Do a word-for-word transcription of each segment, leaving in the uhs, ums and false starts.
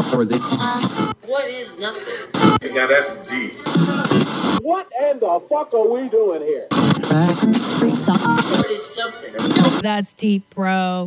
What is nothing? Hey, now that's deep. What in the fuck are we doing here? What is something? That's deep, bro.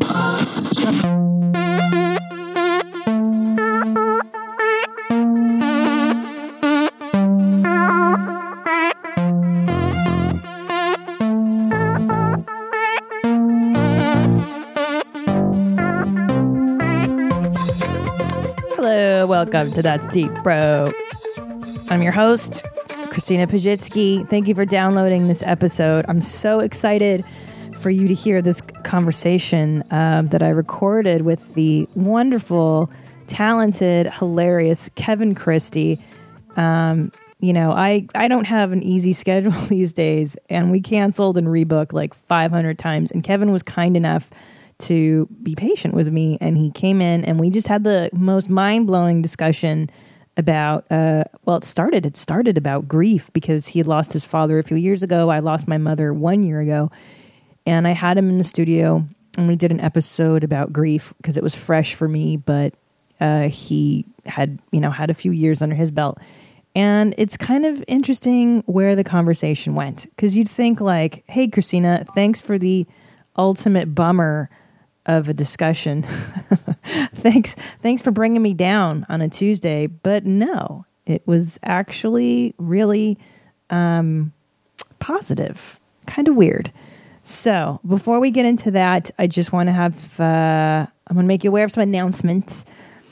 Hello, welcome to That's Deep, Bro. I'm your host, Christina Pajitsky. Thank you for downloading this episode. I'm so excited for you to hear this conversation um, that I recorded with the wonderful, talented, hilarious Kevin Christie. Um, you know, I, I don't have an easy schedule these days, and we canceled and rebooked like five hundred times, and Kevin was kind enough to be patient with me, and he came in, and we just had the most mind-blowing discussion about, uh, well, it started, it started about grief, because he had lost his father a few years ago. I lost my mother one year ago, and I had him in the studio, and we did an episode about grief, because it was fresh for me, but uh, he had, you know, had a few years under his belt. And it's kind of interesting where the conversation went, because you'd think like, hey, Christina, thanks for the ultimate bummer of a discussion. thanks thanks for bringing me down on a Tuesday. But no, it was actually really um, positive, kind of weird. So before we get into that, I just want to have, uh, I'm going to make you aware of some announcements.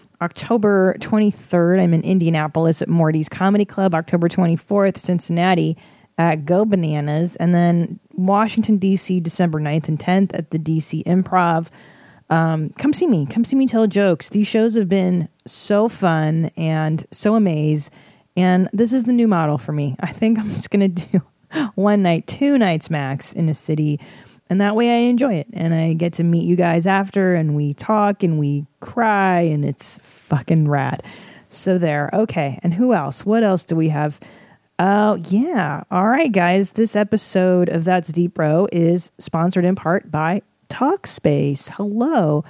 October twenty-third, I'm in Indianapolis at Morty's Comedy Club. October twenty-fourth, Cincinnati at Go Bananas. And then Washington, D C, December ninth and tenth at the D C Improv. Um, come see me. Come see me tell jokes. These shows have been so fun and so amazing. And this is the new model for me. I think I'm just going to do one night, two nights max in a city. And that way I enjoy it. And I get to meet you guys after, and we talk and we cry, and it's fucking rad. So there. Okay. And who else? What else do we have? Oh, yeah. All right, guys. This episode of That's Deep Bro is sponsored in part by Talkspace. Hello.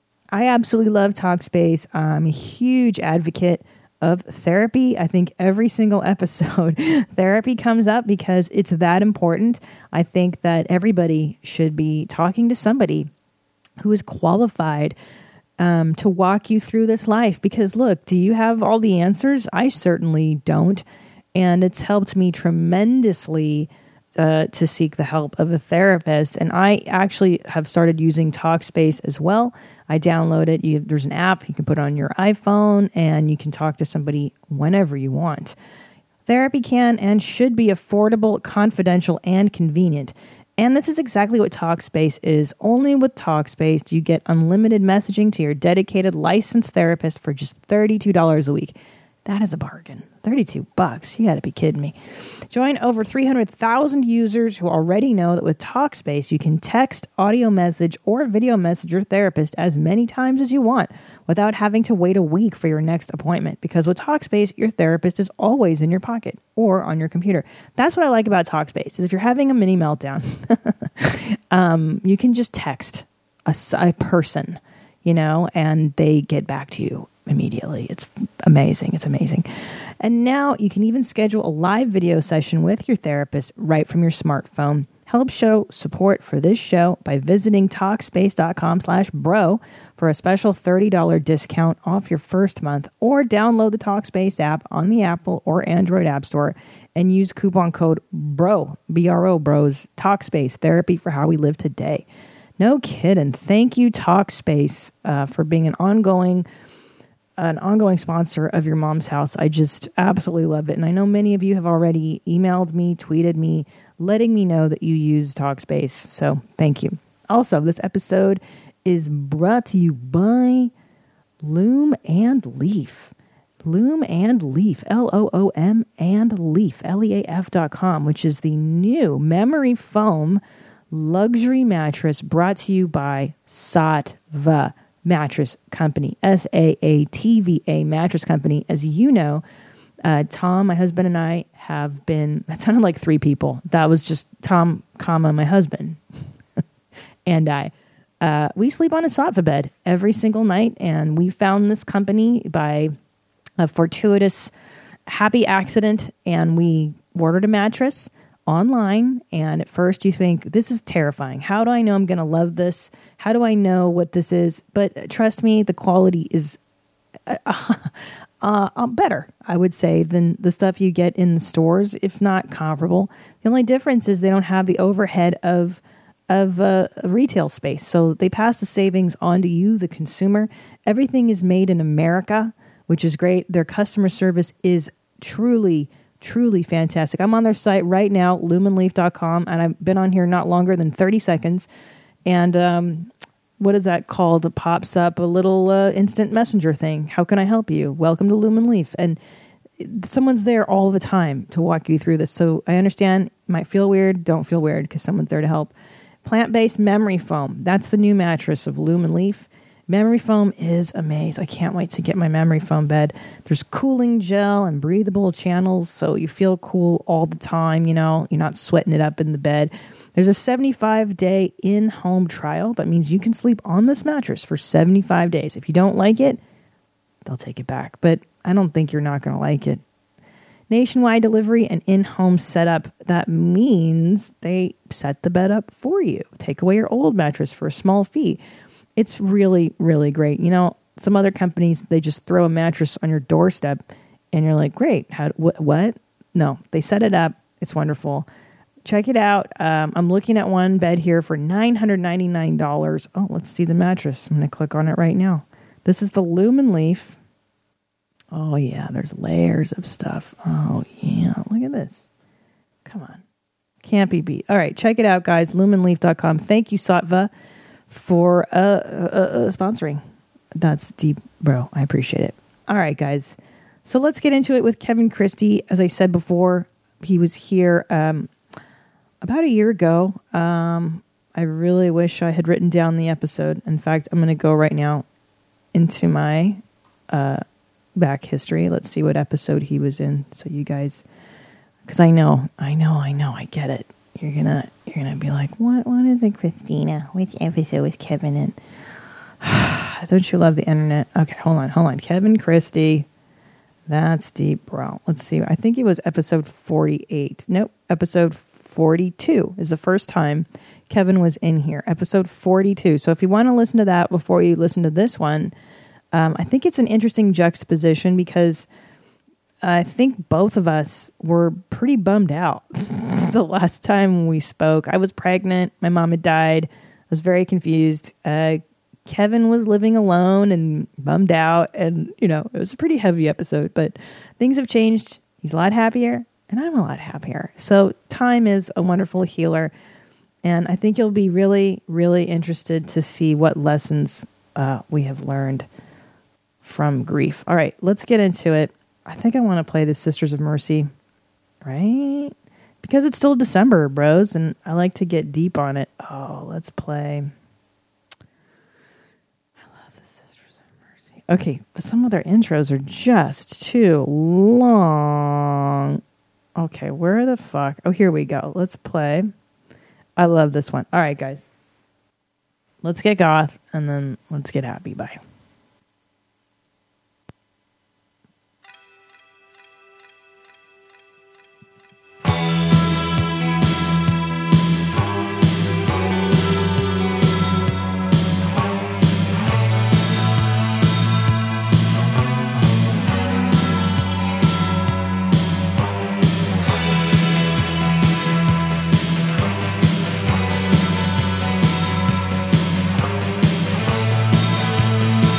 I absolutely love Talkspace. I'm a huge advocate of therapy. I think every single episode, therapy comes up because it's that important. I think that everybody should be talking to somebody who is qualified um, to walk you through this life. Because look, do you have all the answers? I certainly don't. And it's helped me tremendously uh, to seek the help of a therapist. And I actually have started using Talkspace as well. I download it. You, there's an app you can put on your iPhone, and you can talk to somebody whenever you want. Therapy can and should be affordable, confidential, and convenient. And this is exactly what Talkspace is. Only with Talkspace do you get unlimited messaging to your dedicated licensed therapist for just thirty-two dollars a week. That is a bargain. thirty-two bucks. You got to be kidding me. Join over three hundred thousand users who already know that with Talkspace, you can text, audio message, or video message your therapist as many times as you want without having to wait a week for your next appointment. Because with Talkspace, your therapist is always in your pocket or on your computer. That's what I like about Talkspace, is if you're having a mini meltdown, um, you can just text a, a person, you know, and they get back to you immediately. It's amazing. It's amazing. And now you can even schedule a live video session with your therapist right from your smartphone. Help show support for this show by visiting Talkspace.com slash bro for a special thirty dollars discount off your first month, or download the Talkspace app on the Apple or Android App Store and use coupon code BRO, B R O, BROS, Talkspace, therapy for how we live today. No kidding. Thank you, Talkspace, uh, for being an ongoing an ongoing sponsor of Your Mom's House. I just absolutely love it. And I know many of you have already emailed me, tweeted me, letting me know that you use Talkspace. So thank you. Also, this episode is brought to you by Loom and Leaf. Loom and Leaf, L O O M and Leaf, L E A F dot com, which is the new memory foam luxury mattress brought to you by Saatva Mattress Company, S A A T V A Mattress Company. As you know, uh, Tom, my husband, and I have been, that sounded like three people. That was just Tom, comma, my husband, and I. Uh, we sleep on a Saatva bed every single night, and we found this company by a fortuitous, happy accident, and we ordered a mattress online. And at first you think, this is terrifying. How do I know I'm going to love this? How do I know what this is? But trust me, the quality is uh, uh, better, I would say, than the stuff you get in the stores, if not comparable. The only difference is they don't have the overhead of of uh, retail space. So they pass the savings on to you, the consumer. Everything is made in America, which is great. Their customer service is truly, truly fantastic. I'm on their site right now, lumen leaf dot com, and I've been on here not longer than thirty seconds. And um, what is that called? It pops up a little uh, instant messenger thing. How can I help you? Welcome to Lumen Leaf. And someone's there all the time to walk you through this. So I understand, it might feel weird. Don't feel weird because someone's there to help. Plant-based memory foam. That's the new mattress of Lumen Leaf. Memory foam is amazing. I can't wait to get my memory foam bed. There's cooling gel and breathable channels, so you feel cool all the time, you know. You're not sweating it up in the bed. There's a seventy-five day in-home trial. That means you can sleep on this mattress for seventy-five days. If you don't like it, they'll take it back. But I don't think you're not going to like it. Nationwide delivery and in-home setup. That means they set the bed up for you. Take away your old mattress for a small fee. It's really, really great. You know, some other companies, they just throw a mattress on your doorstep and you're like, great. How, wh- what? No, they set it up. It's wonderful. Check it out. Um, I'm looking at one bed here for nine hundred ninety-nine dollars. Oh, let's see the mattress. I'm going to click on it right now. This is the Lumen Leaf. Oh, yeah, there's layers of stuff. Oh, yeah, look at this. Come on. Can't be beat. All right, check it out, guys, lumen leaf dot com. Thank you, Saatva, for uh, uh, uh, sponsoring. That's deep, bro. I appreciate it. All right, guys. So let's get into it with Kevin Christie. As I said before, he was here um, about a year ago. Um, I really wish I had written down the episode. In fact, I'm going to go right now into my uh, back history. Let's see what episode he was in. So you guys, because I know, I know, I know, I get it. You're gonna, you're gonna be like, what? What is it, Christina? Which episode was Kevin in? Don't you love the internet? Okay, hold on, hold on. Kevin Christie. That's deep, bro. Let's see. I think it was episode forty-eight. Nope, episode forty-two is the first time Kevin was in here. Episode forty-two. So if you want to listen to that before you listen to this one, um, I think it's an interesting juxtaposition because I think both of us were pretty bummed out the last time we spoke. I was pregnant. My mom had died. I was very confused. Uh, Kevin was living alone and bummed out. And, you know, it was a pretty heavy episode. But things have changed. He's a lot happier. And I'm a lot happier. So time is a wonderful healer. And I think you'll be really, really interested to see what lessons uh, we have learned from grief. All right, let's get into it. I think I want to play the Sisters of Mercy, right? Because it's still December, bros, and I like to get deep on it. Oh, let's play. I love the Sisters of Mercy. Okay, but some of their intros are just too long. Okay, where the fuck? Oh, here we go. Let's play. I love this one. All right, guys. Let's get goth, and then let's get happy. Bye. Thank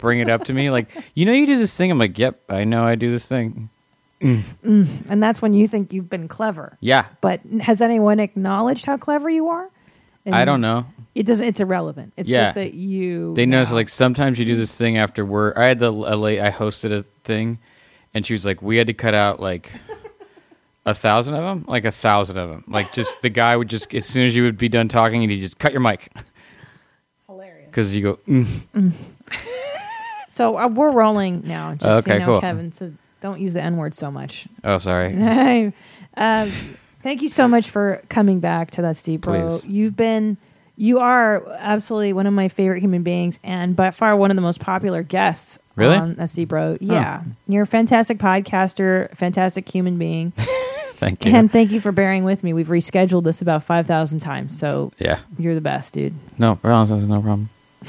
bring it up to me. Like, you know, you do this thing. I'm like, yep, I know I do this thing. Mm. And that's when you think you've been clever. Yeah. But has anyone acknowledged how clever you are? And I don't know. It doesn't. It's irrelevant. It's Yeah. just that you. They notice know. like sometimes you do this thing after work. I had the a late, I hosted a thing, and she was like, we had to cut out like a thousand of them, like a thousand of them. Like just the guy would just as soon as you would be done talking, and he just cut your mic. Hilarious. Because you go. Mm. Mm. So uh, we're rolling now. Just Okay, so you know, cool. Kevin. So don't use the N word so much. Oh, sorry. um, thank you so much for coming back to That's Deep, Bro. Please. You've been, you are absolutely one of my favorite human beings, and by far one of the most popular guests. Really? On That's Deep, Bro. Yeah, you're a fantastic podcaster, fantastic human being. Thank you. And thank you for bearing with me. We've rescheduled this about five thousand times, so yeah. you're the best, dude. No, problem. No problem.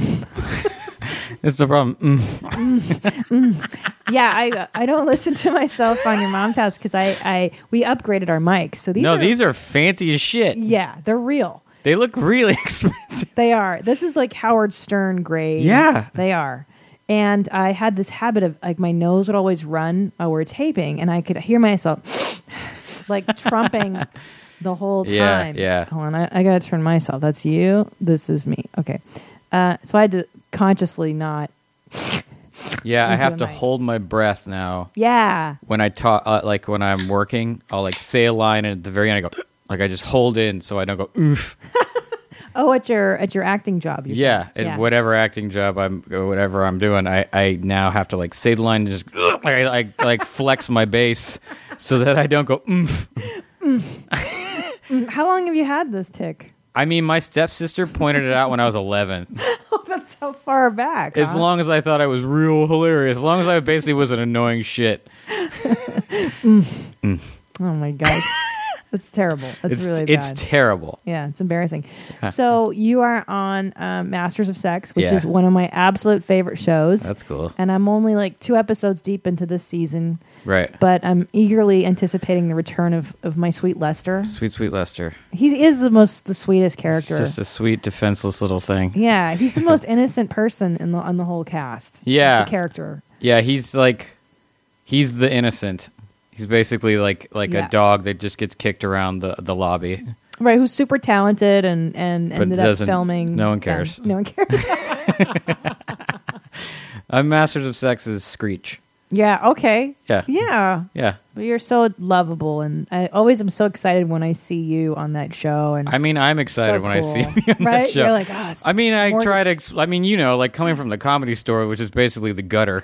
It's the problem. Mm. mm, mm. Yeah, I I don't listen to myself on your mom's house because I, I we upgraded our mics. So these no, are, these are fancy as shit. yeah, they're real. They look really expensive. They are. This is like Howard Stern grade. Yeah. They are. And I had this habit of like my nose would always run while we're taping, and I could hear myself like trumping the whole time. Yeah, yeah. Hold on, I, I gotta turn myself. That's you. This is me. Okay. Uh, so I had to consciously not. Yeah, I into have the to mic. hold my breath now. Yeah. When I talk, uh, like when I'm working, I'll like say a line, and at the very end, I go like I just hold in so I don't go oof. Oh, at your at your acting job. You're Yeah, saying. and whatever acting job I'm, or whatever I'm doing, I, I now have to like say the line and just like I like, like flex my bass so that I don't go oof. Mm, How long have you had this tick? I mean, my stepsister pointed it out when I was eleven. Oh, that's so far back. As huh? long as I thought I was real hilarious, as long as I basically was an annoying shit. mm. Mm. Oh my god, that's terrible. That's It's really bad. it's terrible. Yeah, it's embarrassing. So you are on um, Masters of Sex, which Yeah. is one of my absolute favorite shows. That's cool. And I'm only like two episodes deep into this season, Right. but I'm eagerly anticipating the return of, of my sweet Lester. Sweet, sweet Lester. He is the most the sweetest It's character. just a sweet, defenseless little thing. Yeah, he's the most innocent person in the on the whole cast. Yeah. the character. Yeah, he's like, he's the innocent. He's basically like like Yeah. a dog that just gets kicked around the, the lobby. Right, who's super talented and, and But ended up doesn't- filming. no one yeah, cares. no one cares. I'm Masters of Sex is Screech. Yeah, okay. Yeah. Yeah. Yeah. But you're so lovable, and I always am so excited when I see you on that show. And I mean, I'm excited So when I see cool. you on Right? that show. You're like, "Ah, it's I mean, I more try to. than- Ex- I mean, you know, like coming from the Comedy Store, which is basically the gutter,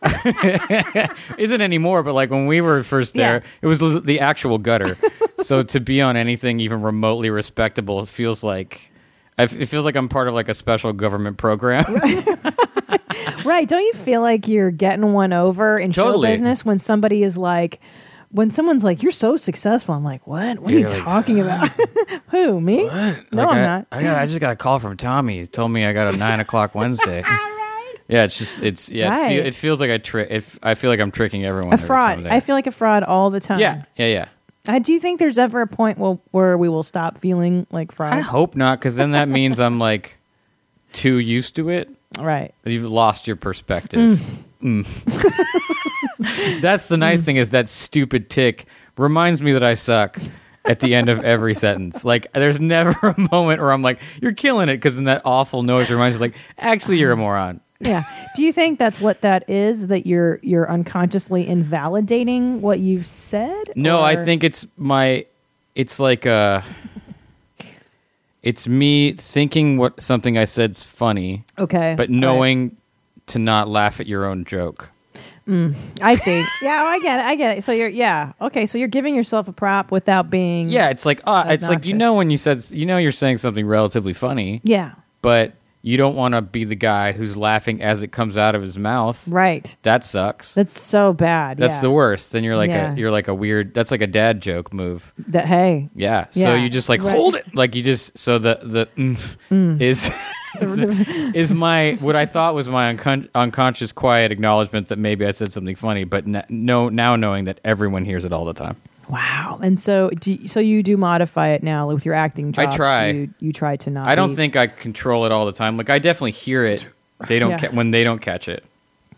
isn't anymore. But like when we were first there, Yeah. it was l- the actual gutter. So to be on anything even remotely respectable feels like. I f- It feels like I'm part of like a special government program. right? Don't you feel like you're getting one over in Totally. show business when somebody is like, when someone's like, "You're so successful," I'm like, "What? What are You're you like, talking about? Who? Me? No, Like, I'm I, not." I, got, I just got a call from Tommy. He told me I got a nine o'clock Wednesday. Yeah, it's just it's yeah. It, feel, Right. it feels like I trick. It, I feel like I'm tricking everyone. A every time fraud. I'm there. I feel like a fraud all the time. Yeah, yeah, yeah. Uh, do you think there's ever a point where, where we will stop feeling like fraud? I hope not, because then that means I'm like too used to it. Right. You've lost your perspective. Mm. That's the nice thing is that stupid tick reminds me that I suck at the end of every sentence. Like, there's never a moment where I'm like, you're killing it, because then that awful noise reminds you, like, actually, you're a moron. Yeah. Do you think that's what that is? That you're you're unconsciously invalidating what you've said? No, I Or- think it's my, it's like uh it's me thinking what something I said's funny, Okay. but knowing to not laugh at your own joke. Mm, I see. Yeah, I get it. I get it. So you're yeah. Okay, so you're giving yourself a prop without being Yeah, it's like uh, it's like you Obnoxious. know when you said you know you're saying something relatively funny, Yeah. but you don't want to be the guy who's laughing as it comes out of his mouth. Right. That sucks. That's so bad. That's yeah. the worst. Then you're like Yeah. a you're like a weird. That's like a dad joke move. That hey. Yeah. So Yeah. you just like Right. hold it. Like you just so the the mm, Mm. is is, is my what I thought was my uncon- unconscious quiet acknowledgement that maybe I said something funny, but n- no now knowing that everyone hears it all the time. Wow. And so do you, so you do modify it now with your acting I jobs. try. You, you try to not I don't be- think I control it all the time. Like I definitely hear it. They don't Yeah. ca- when they don't catch it.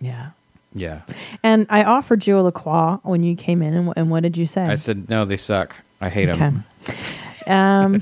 Yeah. Yeah. And I offered you a La Croix when you came in, and, and what did you say? I said, no, they suck. I hate them. Um,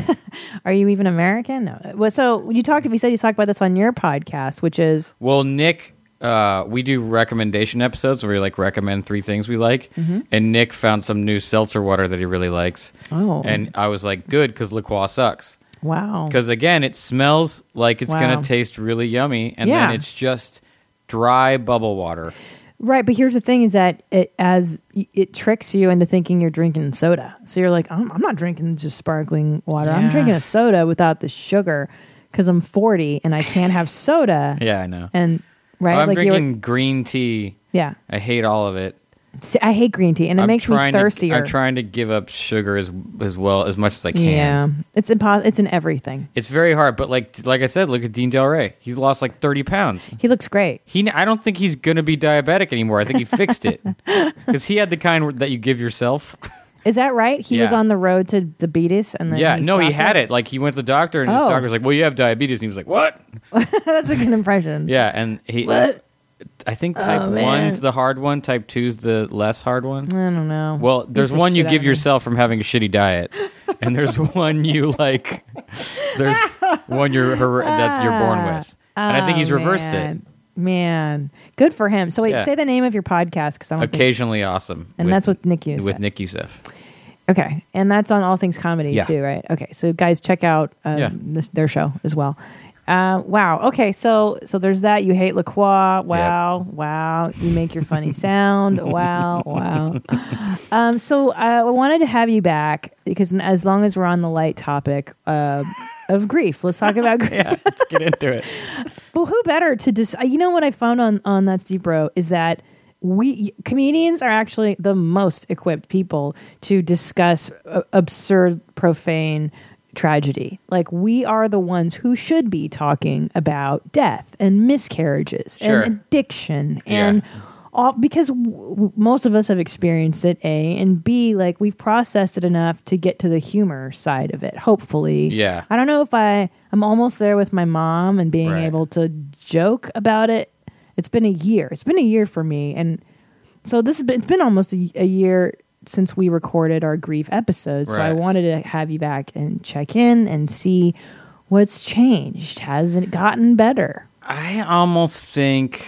are you even American? No. Well, so you talked. You said you talked about this on your podcast, which is Well, Nick, uh, we do recommendation episodes where we like recommend three things we like, Mm-hmm. and Nick found some new seltzer water that he really likes. Oh. And I was like, good, because La Croix sucks. wow. Because again, it smells like it's Wow. gonna taste really yummy, and Yeah. then it's just dry bubble water. Right, but here's the thing: is that it as it tricks you into thinking you're drinking soda. So you're like, I'm, I'm not drinking just sparkling water. I'm Yeah. drinking a soda without the sugar because I'm forty and I can't have soda. Yeah, I know. And right, I'm like drinking you. green tea. Yeah, I hate all of it. See, I hate green tea, and it I'm makes me trying thirstier. To, I'm trying to give up sugar as as well as much as I can. Yeah, it's impossible. It's in everything. It's very hard, but like like I said, look at Dean Del Rey. He's lost like thirty pounds. He looks great. He, I don't think he's gonna be diabetic anymore. I think he fixed it because he had the kind that you give yourself. Is that right? He was Yeah. on the road to diabetes, and then Yeah, he no, he stopped had it. Like he went to the doctor, and his Oh. doctor was like, "Well, you have diabetes," and he was like, "What?" That's a good impression. Yeah, and he. What? I think type Oh, man. one's the hard one. Type two's the less hard one. I don't know. Well, there's Beat the one you shit out give of me. yourself from having a shitty diet, and there's one you like. There's one you're her- that's you're born with, and I think he's Oh, reversed man. it. Man, good for him. So wait, Yeah. say the name of your podcast because I don't think. Occasionally awesome, And with- that's with Nick Youssef. With Nick Youssef. Okay, and that's on All Things Comedy Yeah. too, right? Okay, so guys, check out um, Yeah. this, their show as well. Uh, wow. Okay, so so there's that. You hate La Croix. Wow. Wow. You make your funny sound. Wow. Wow. Um, so uh, I wanted to have you back because as long as we're on the light topic uh, of grief, let's talk about grief. Yeah, let's get into it. Well, who better to dis- you know what I found on on That's Deep Bro is that we comedians are actually the most equipped people to discuss uh, absurd, profane tragedy. Like we are the ones who should be talking about death and miscarriages Sure. and addiction Yeah. and all because w- w- most of us have experienced it. A and B, like we've processed it enough to get to the humor side of it. Hopefully, Yeah. I don't know if I I'm almost there with my mom and being Right. able to joke about it. It's been a year. It's been a year for me, and so this has been it's been almost a, a year since we recorded our grief episode. So I Right. wanted to have you back and check in and see what's changed. Has it gotten better? I almost think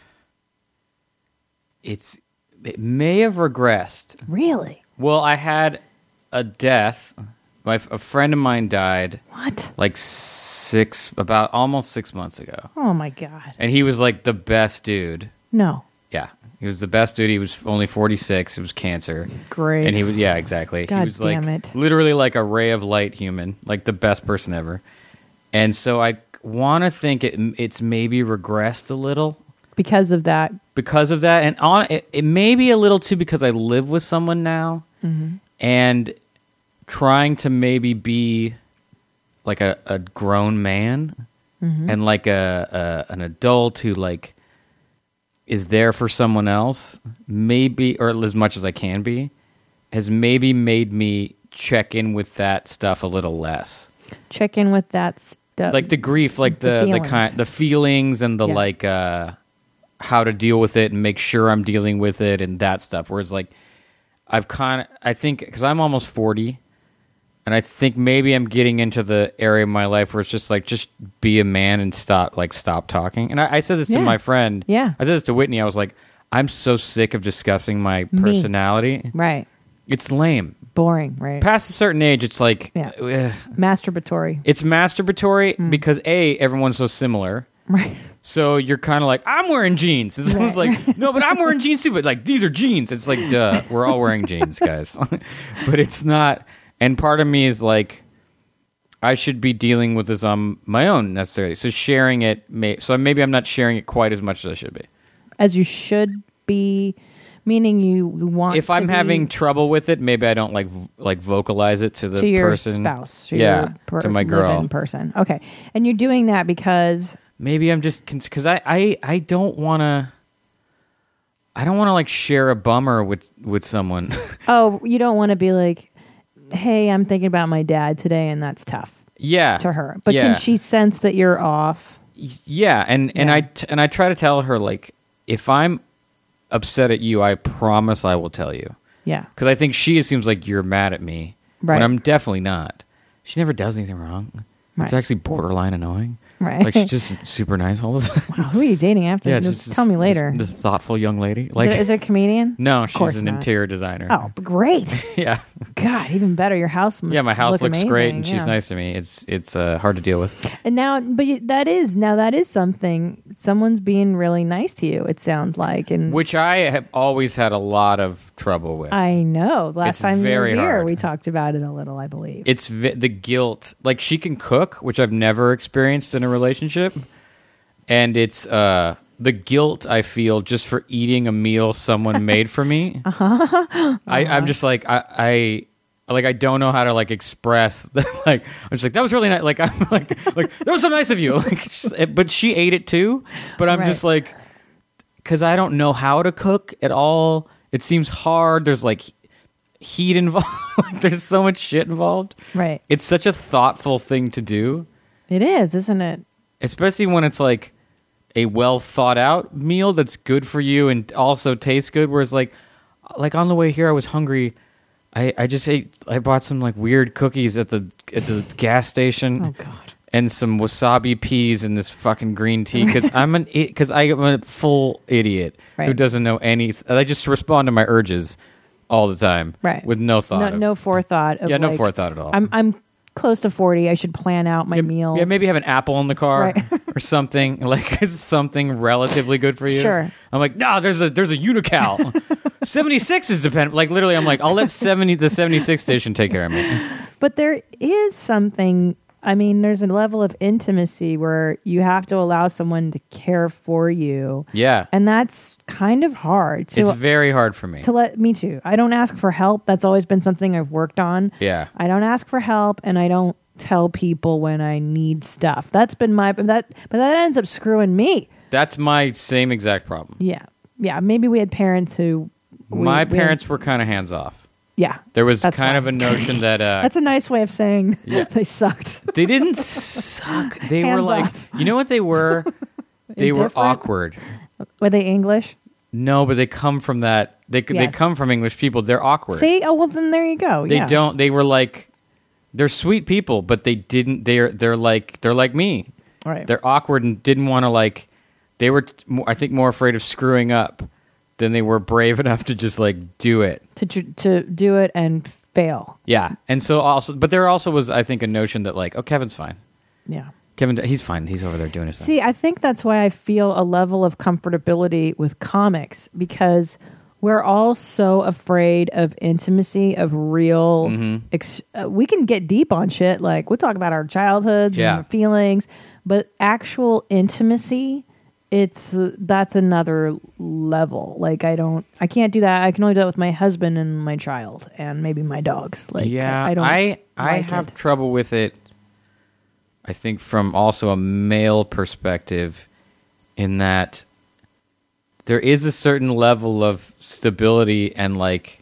it's it may have regressed. Really? Well, I had a death. My a friend of mine died What? like six about almost six months ago, Oh my god! and he was like the best dude. No. Yeah, he was the best dude. He was only forty-six. It was cancer. Great. And he was yeah, exactly. God he was damn like it. literally like a ray of light human, like the best person ever. And so I want to think it it's maybe regressed a little Because of that. because of that, and on it, it may be a little too because I live with someone now, Mm-hmm. and trying to maybe be like a, a grown man Mm-hmm. and like a, a an adult who like is there for someone else, maybe, or as much as I can be, has maybe made me check in with that stuff a little less. Check in with that stuff. Like the grief, like The the the, feelings. kind, the feelings, and the Yeah. like, uh, how to deal with it and make sure I'm dealing with it and that stuff. Whereas like I've kind of, I think, because I'm almost forty, and I think maybe I'm getting into the area of my life where it's just like, just be a man and stop, like, stop talking. And I, I said this Yeah. to my friend. Yeah. I said this to Whitney. I was like, I'm so sick of discussing my Me. personality. right. It's lame. Boring. Right. Past a certain age, it's like, Yeah. eh. Masturbatory. It's masturbatory Mm. because A, everyone's so similar. Right. So you're kind of like, I'm wearing jeans. And someone's Right. like, no, but I'm wearing jeans too. But like, these are jeans. It's like, duh, we're all wearing jeans, guys. But it's not. And part of me is like, I should be dealing with this on my own necessarily. So sharing it, may, so maybe I'm not sharing it quite as much as I should be. As you should be, meaning you want. If to I'm be having trouble with it, maybe I don't like v- like vocalize it to the to your person. spouse, to yeah, your per- to my girl. live-in person. Okay, and you're doing that because Maybe I'm just because I, I I don't want to. I don't want to like share a bummer with with someone. oh, you don't want to be like, hey, I'm thinking about my dad today, and that's tough yeah, to her. But yeah. can she sense that you're off? Yeah, and and Yeah. I t- and I try to tell her like if I'm upset at you, I promise I will tell you. Yeah. Because I think she assumes like you're mad at me. Right. When I'm definitely not. She never does anything wrong. Right. It's actually borderline annoying. Right. Like she's just super nice all the time. Wow, who are you dating after? Yeah, Just just, tell me later. The thoughtful young lady. Is Like, it- is it a comedian? no, Of course she's an not. interior designer. Oh, great. yeah, God, even better. Your house must yeah. My house look looks amazing. great, and she's Yeah. nice to me. It's it's uh, hard to deal with. And now, but you- that is now that is something. Someone's being really nice to you. It sounds like, and Which I have always had a lot of trouble with. I know. Last It's time very you were here, hard. we talked about it a little. I believe. It's vi- the guilt. Like she can cook, which I've never experienced in a relationship, and it's uh, the guilt I feel just for eating a meal someone made for me. Uh-huh. Uh-huh. I, I'm just like I, I like I don't know how to like express that. Like I'm just like that was really nice. Like I'm like like that was so nice of you. Like, it's just- it- but she ate it too. But I'm Right. just like because I don't know how to cook at all. It seems hard. There's like heat involved. Like there's so much shit involved. Right. It's such a thoughtful thing to do, It is, isn't it? especially when it's like a well thought out meal that's good for you and also tastes good. Whereas like, like on the way here, I was hungry. I, I just ate. I bought some like weird cookies at the at the gas station. Oh God. And some wasabi peas and this fucking green tea because I'm an because I'm a full idiot who Right. doesn't know any. I just respond to my urges all the time, Right. with no thought. No, of- no forethought. Of yeah, no like, forethought at all. I'm I'm close to forty. I should plan out my yeah, meals. yeah, maybe have an apple in the car Right. or something like it's something relatively good for you. Sure. I'm like, no, there's a there's a Unical. seventy-six is dependent. Like literally, I'm like, I'll let seventy the seventy-six station take care of me. But there is something, I mean, there's a level of intimacy where you have to allow someone to care for you. Yeah, And that's kind of hard to, it's very hard for me. to let me too. I don't ask for help. That's always been something I've worked on. Yeah. I don't ask for help and I don't tell people when I need stuff. That's been my, but that, but that ends up screwing me. That's my same exact problem. Yeah. Yeah. Maybe we had parents who. we- my we had- parents were kind of hands off. yeah. There was That's kind fine. of a notion that uh, That's a nice way of saying Yeah. they sucked. they didn't suck. They were Hands like, off. you know what they were? They were Indifferent? awkward. Were they English? No, but they come from that. They they Yes. come from English people. They're awkward. See? Oh, well, then there you go. They yeah. don't. They were like, they're sweet people, but they didn't. They're they're like they're like me. Right. They're awkward and didn't want to like. They were, t- more, I think, more afraid of screwing up than they were brave enough to just like do it. to tr- to do it and fail. Yeah, and so also, but there also was, I think, a notion that like, oh, Kevin's fine. Yeah. Kevin, he's fine. He's over there doing his thing. See, I think that's why I feel a level of comfortability with comics because we're all so afraid of intimacy, of real. Mm-hmm. Ex- uh, we can get deep on shit, like we'll talk about our childhoods Yeah. and our feelings, but actual intimacy, it's uh, that's another level. Like I don't, I can't do that. I can only do that with my husband and my child, and maybe my dogs. Like yeah, I, I don't. I, I like have it. trouble with it. I think from also a male perspective, in that there is a certain level of stability and like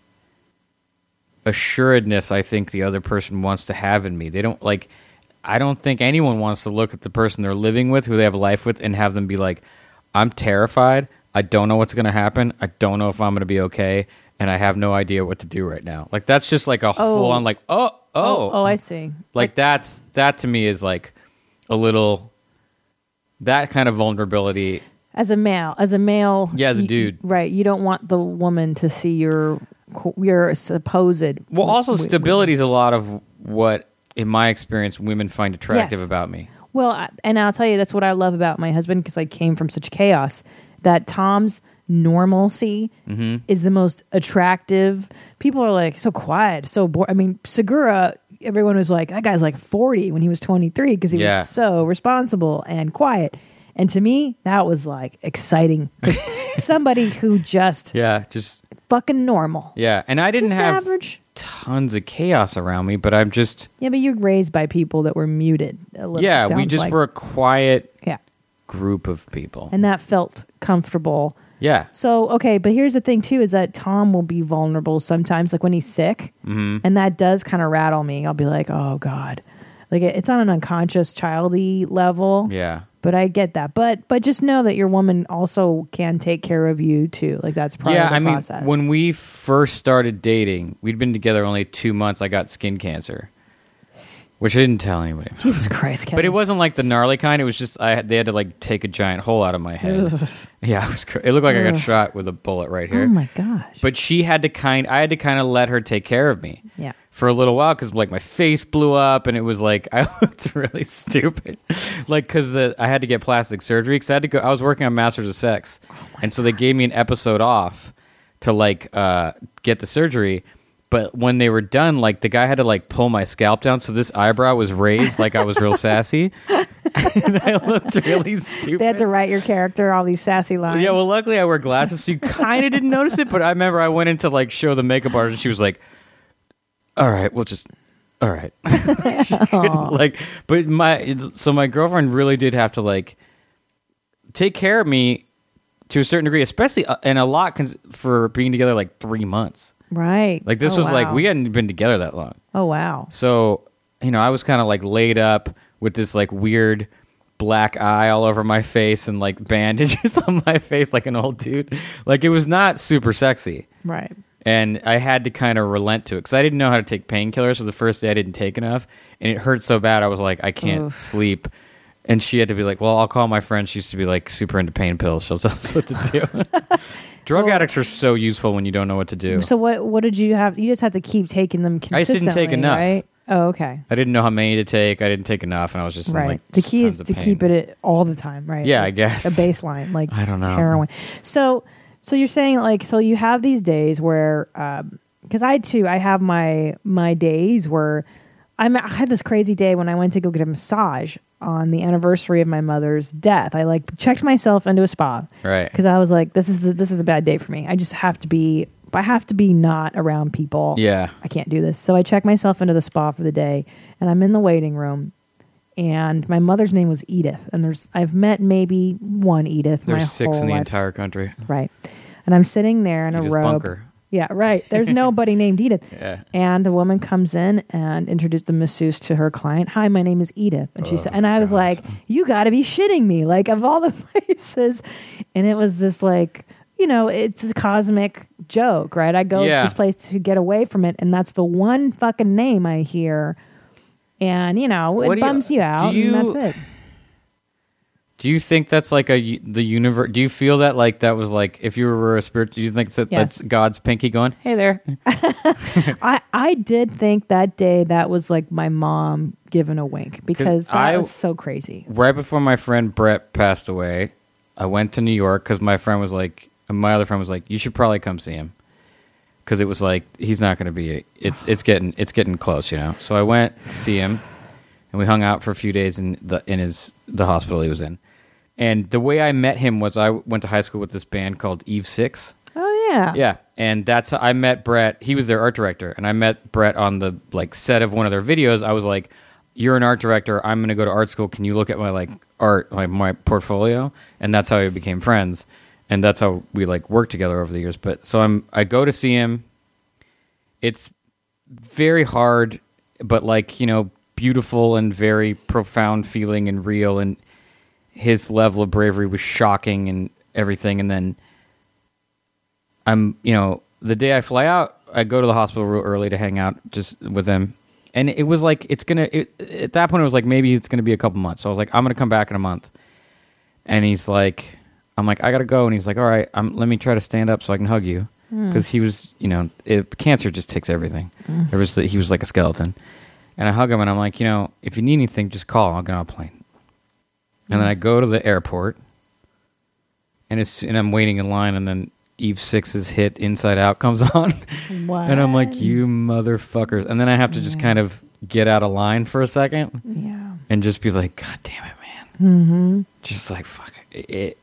assuredness I think the other person wants to have in me. They don't like. I don't think anyone wants to look at the person they're living with, who they have a life with, and have them be like, I'm terrified. I don't know what's going to happen. I don't know if I'm going to be okay. And I have no idea what to do right now. Like, that's just like a full on, like, oh, oh. Oh, oh, I see. Like, that's, that to me is like a little, that kind of vulnerability. As a male, as a male, Yeah, as a you- dude. right? You don't want the woman to see your your supposed. Well, also, w- w- stability is a lot of what, in my experience, women find attractive Yes. about me. Well, I- and I'll tell you, that's what I love about my husband because I came from such chaos. That Tom's normalcy Mm-hmm. is the most attractive. People are like so quiet, so bored. I mean, Segura. Everyone was like, that guy's like forty when he was twenty-three because he Yeah. was so responsible and quiet. And to me, that was like exciting. 'Cause somebody who just Yeah, just, fucking normal. yeah. And I didn't Just have average. tons of chaos around me, but I'm just, Yeah, but you're raised by people that were muted. A little, yeah, it we sounds just like. were a quiet Yeah, group of people. and that felt comfortable. yeah. So, okay, but here's the thing too: is that Tom will be vulnerable sometimes, like when he's sick, Mm-hmm. and that does kind of rattle me. I'll be like, "Oh God," like it, it's on an unconscious, childy level. Yeah. but I get that. But but just know that your woman also can take care of you too. Like that's part yeah, of the I mean, process. when we first started dating, we'd been together only two months. I got skin cancer, which I didn't tell anybody. Jesus Christ, Kevin. But it wasn't like the gnarly kind. It was just I had, they had to like take a giant hole out of my head. Ugh. Yeah, it was. Cr- it looked like I got Ugh. shot with a bullet right here. Oh my gosh. But she had to kind. I had to kind of let her take care of me. Yeah. For a little while, because like my face blew up, and it was like I looked really stupid, like because the I had to get plastic surgery because I had to go. I was working on Masters of Sex, Oh and so they gave me an episode off to like uh, get the surgery. But when they were done, like the guy had to like pull my scalp down, so this eyebrow was raised like I was real sassy, and I looked really stupid. They had to write your character all these sassy lines. Yeah, well, luckily I wear glasses, so you kind of didn't notice it. But I remember I went in to like show the makeup artist, and she was like, all right, we'll just, all right. She couldn't, like, but my, so my girlfriend really did have to like take care of me to a certain degree, especially, uh, and a lot cons- for being together like three months. Right. Like this Oh, was wow. like, we hadn't been together that long. Oh, wow. So, you know, I was kind of like laid up with this like weird black eye all over my face and like bandages on my face like an old dude. Like it was not super sexy. Right. And I had to kind of relent to it because I didn't know how to take painkillers. So the first day I didn't take enough, and it hurt so bad I was like, I can't Oof. sleep. And she had to be like, well, I'll call my friend. She used to be like super into pain pills. She'll tell us what to do. Drug Well- addicts are so useful when you don't know what to do. So what what did you have? You just have to keep taking them I just consistently, didn't take enough. right? Oh, okay. I didn't know how many to take. I didn't take enough, and I was just in, Right. like The key tons is of to pain. keep it at all the time, right? Yeah, Like I guess. a baseline, like I don't know. heroin. So, so you're saying like, so you have these days where, because I too, I have my my days where I'm, I had this crazy day when I went to go get a massage on the anniversary of my mother's death. I like checked myself into a spa, Right. because I was like, this is the, this is a bad day for me. I just have to be, I have to be not around people. Yeah. I can't do this. So I checked myself into the spa for the day, and I'm in the waiting room. And my mother's name was Edith, and there's I've met maybe one Edith. my There's six whole in the life. entire country. Right. And I'm sitting there in a Edith robe. Bunker. Yeah, right. There's nobody named Edith. Yeah. And the woman comes in and introduced the masseuse to her client. Hi, my name is Edith. And she Oh, said, and I was gosh. like, you got to be shitting me, like of all the places. And it was this like, you know, it's a cosmic joke, right? I go Yeah. to this place to get away from it, and that's the one fucking name I hear, and you know, it What do you- bums you, out, do you- and that's it. Do you think that's like a the universe? Do you feel that like that was like if you were a spirit? Do you think that Yes. that's God's pinky going, "Hey there"? I, I did think that day that was like my mom giving a wink, because that I- was so crazy. Right before my friend Brett passed away, I went to New York because my friend was like, my other friend was like, you should probably come see him because it was like he's not going to be. It's it's getting it's getting close, you know. So I went to see him, and we hung out for a few days in the in his the hospital he was in. And the way I met him was I went to high school with this band called Eve Six. Oh yeah, Yeah, and that's how I met Brett. He was their art director, and I met Brett on the like set of one of their videos. I was like, "You're an art director. I'm going to go to art school. Can you look at my like art, like my portfolio?" And that's how we became friends, and that's how we like worked together over the years. But so I'm I go to see him. It's very hard, but like you know, beautiful and very profound feeling and real, and his level of bravery was shocking and everything. And then I'm, you know, the day I fly out, I go to the hospital real early to hang out just with him. And it was like, it's going to, at that point, it was like, maybe it's going to be a couple months. So I was like, I'm going to come back in a month. And he's like, I'm like, I got to go. And he's like, all right, I'm, let me try to stand up so I can hug you. Because he was, you know, it, cancer just takes everything. There was, the, he was like a skeleton. And I hug him and I'm like, you know, if you need anything, just call. I'll get on a plane. And then I go to the airport, and it's and I'm waiting in line, and then Eve Six's hit "Inside Out" comes on, What? and I'm like, "You motherfuckers!" And then I have to just kind of get out of line for a second, yeah. and just be like, "God damn it, man!" Mm-hmm. Just like fuck it. it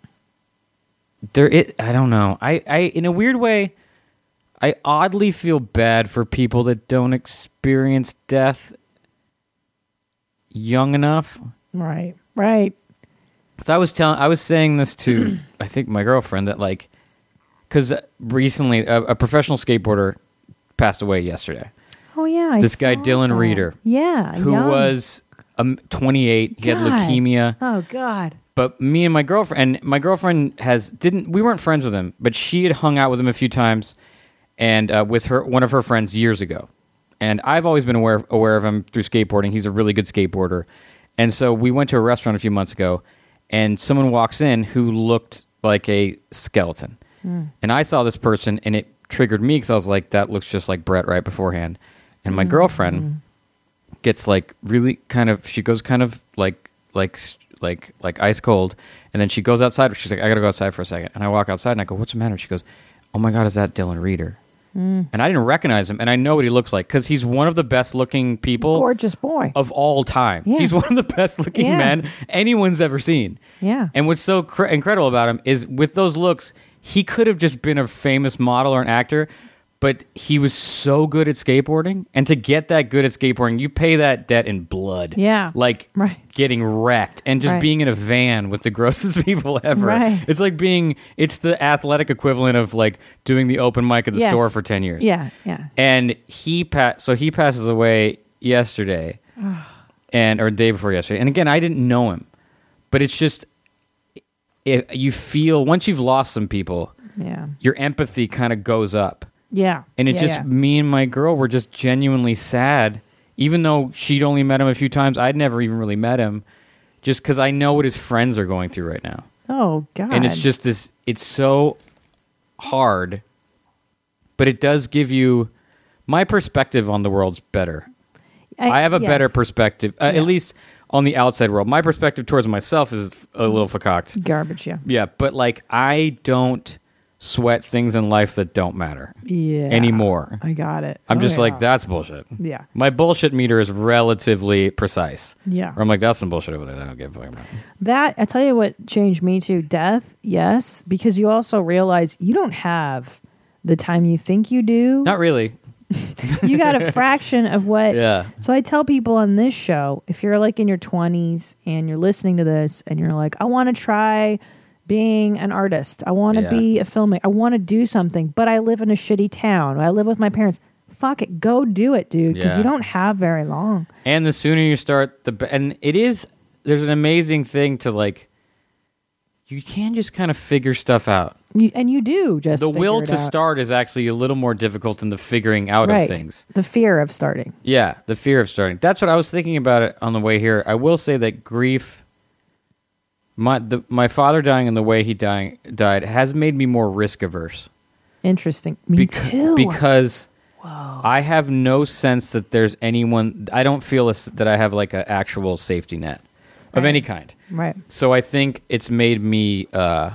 there, it. I don't know. I, I, in a weird way, I oddly feel bad for people that don't experience death young enough. Right. Right. So I was telling, I was saying this to, I think my girlfriend that like, because recently a, a professional skateboarder passed away yesterday. Oh yeah. I This guy saw Dylan that. Reeder, Yeah. who young. was um, twenty-eight. He had God. leukemia. Oh God. But me and my girlfriend, and my girlfriend has didn't. We weren't friends with him, but she had hung out with him a few times, and uh, with her one of her friends years ago. And I've always been aware aware of him through skateboarding. He's a really good skateboarder, and so we went to a restaurant a few months ago, and someone walks in who looked like a skeleton, mm. and I saw this person, and it triggered me because I was like, "That looks just like Brett right beforehand." And my mm. girlfriend mm. gets like really kind of. She goes kind of like like. like like ice cold, and then she goes outside. She's like, I gotta go outside for a second. And I walk outside and I go, what's the matter? She goes, oh my God, is that Dylan Reeder? Mm. And I didn't recognize him, and I know what he looks like because he's one of the best looking people, gorgeous boy of all time. Yeah. He's one of the best looking yeah. men anyone's ever seen. Yeah. And what's so cr- incredible about him is with those looks, he could have just been a famous model or an actor, but he was so good at skateboarding, and to get that good at skateboarding, you pay that debt in blood. Yeah. Like right. getting wrecked and just right. being in a van with the grossest people ever. Right. It's like being, it's the athletic equivalent of like doing the open mic at the yes. store for ten years. Yeah, yeah. And he, pa- so he passes away yesterday, and or the day before yesterday. And again, I didn't know him, but it's just, if you feel, once you've lost some people, yeah, your empathy kind of goes up. Yeah. And it yeah, just, yeah. me and my girl were just genuinely sad, even though she'd only met him a few times. I'd never even really met him, just because I know what his friends are going through right now. Oh, God. And it's just this, it's so hard, but it does give you, my perspective on the world's better. I, I have a yes. better perspective, uh, yeah. at least on the outside world. My perspective towards myself is a little fucked. Garbage, yeah. Yeah, but like, I don't sweat things in life that don't matter yeah. anymore. I got it. I'm oh, just yeah. like, that's bullshit. Yeah. My bullshit meter is relatively precise. Yeah. Or I'm like, that's some bullshit over there that I don't give a fuck about. That, I tell you what changed me too. Death, yes, because you also realize you don't have the time you think you do. Not really. You got a fraction of what. Yeah. So I tell people on this show, if you're like in your twenties and you're listening to this and you're like, I want to try being an artist. I want to Yeah. be a filmmaker. I want to do something, but I live in a shitty town. I live with my parents. Fuck it. Go do it, dude, because Yeah. you don't have very long. And the sooner you start, the be- and it is, there's an amazing thing to like, you can just kind of figure stuff out. You, and you do just The figure will it to out. start is actually a little more difficult than the figuring out right. of things. The fear of starting. Yeah, the fear of starting. That's what I was thinking about it on the way here. I will say that grief, my the, my father dying and the way he dying, died has made me more risk averse. Interesting. Me Beca- too. Because Whoa. I have no sense that there's anyone, I don't feel a, that I have like an actual safety net of Right. any kind. Right. So I think it's made me uh,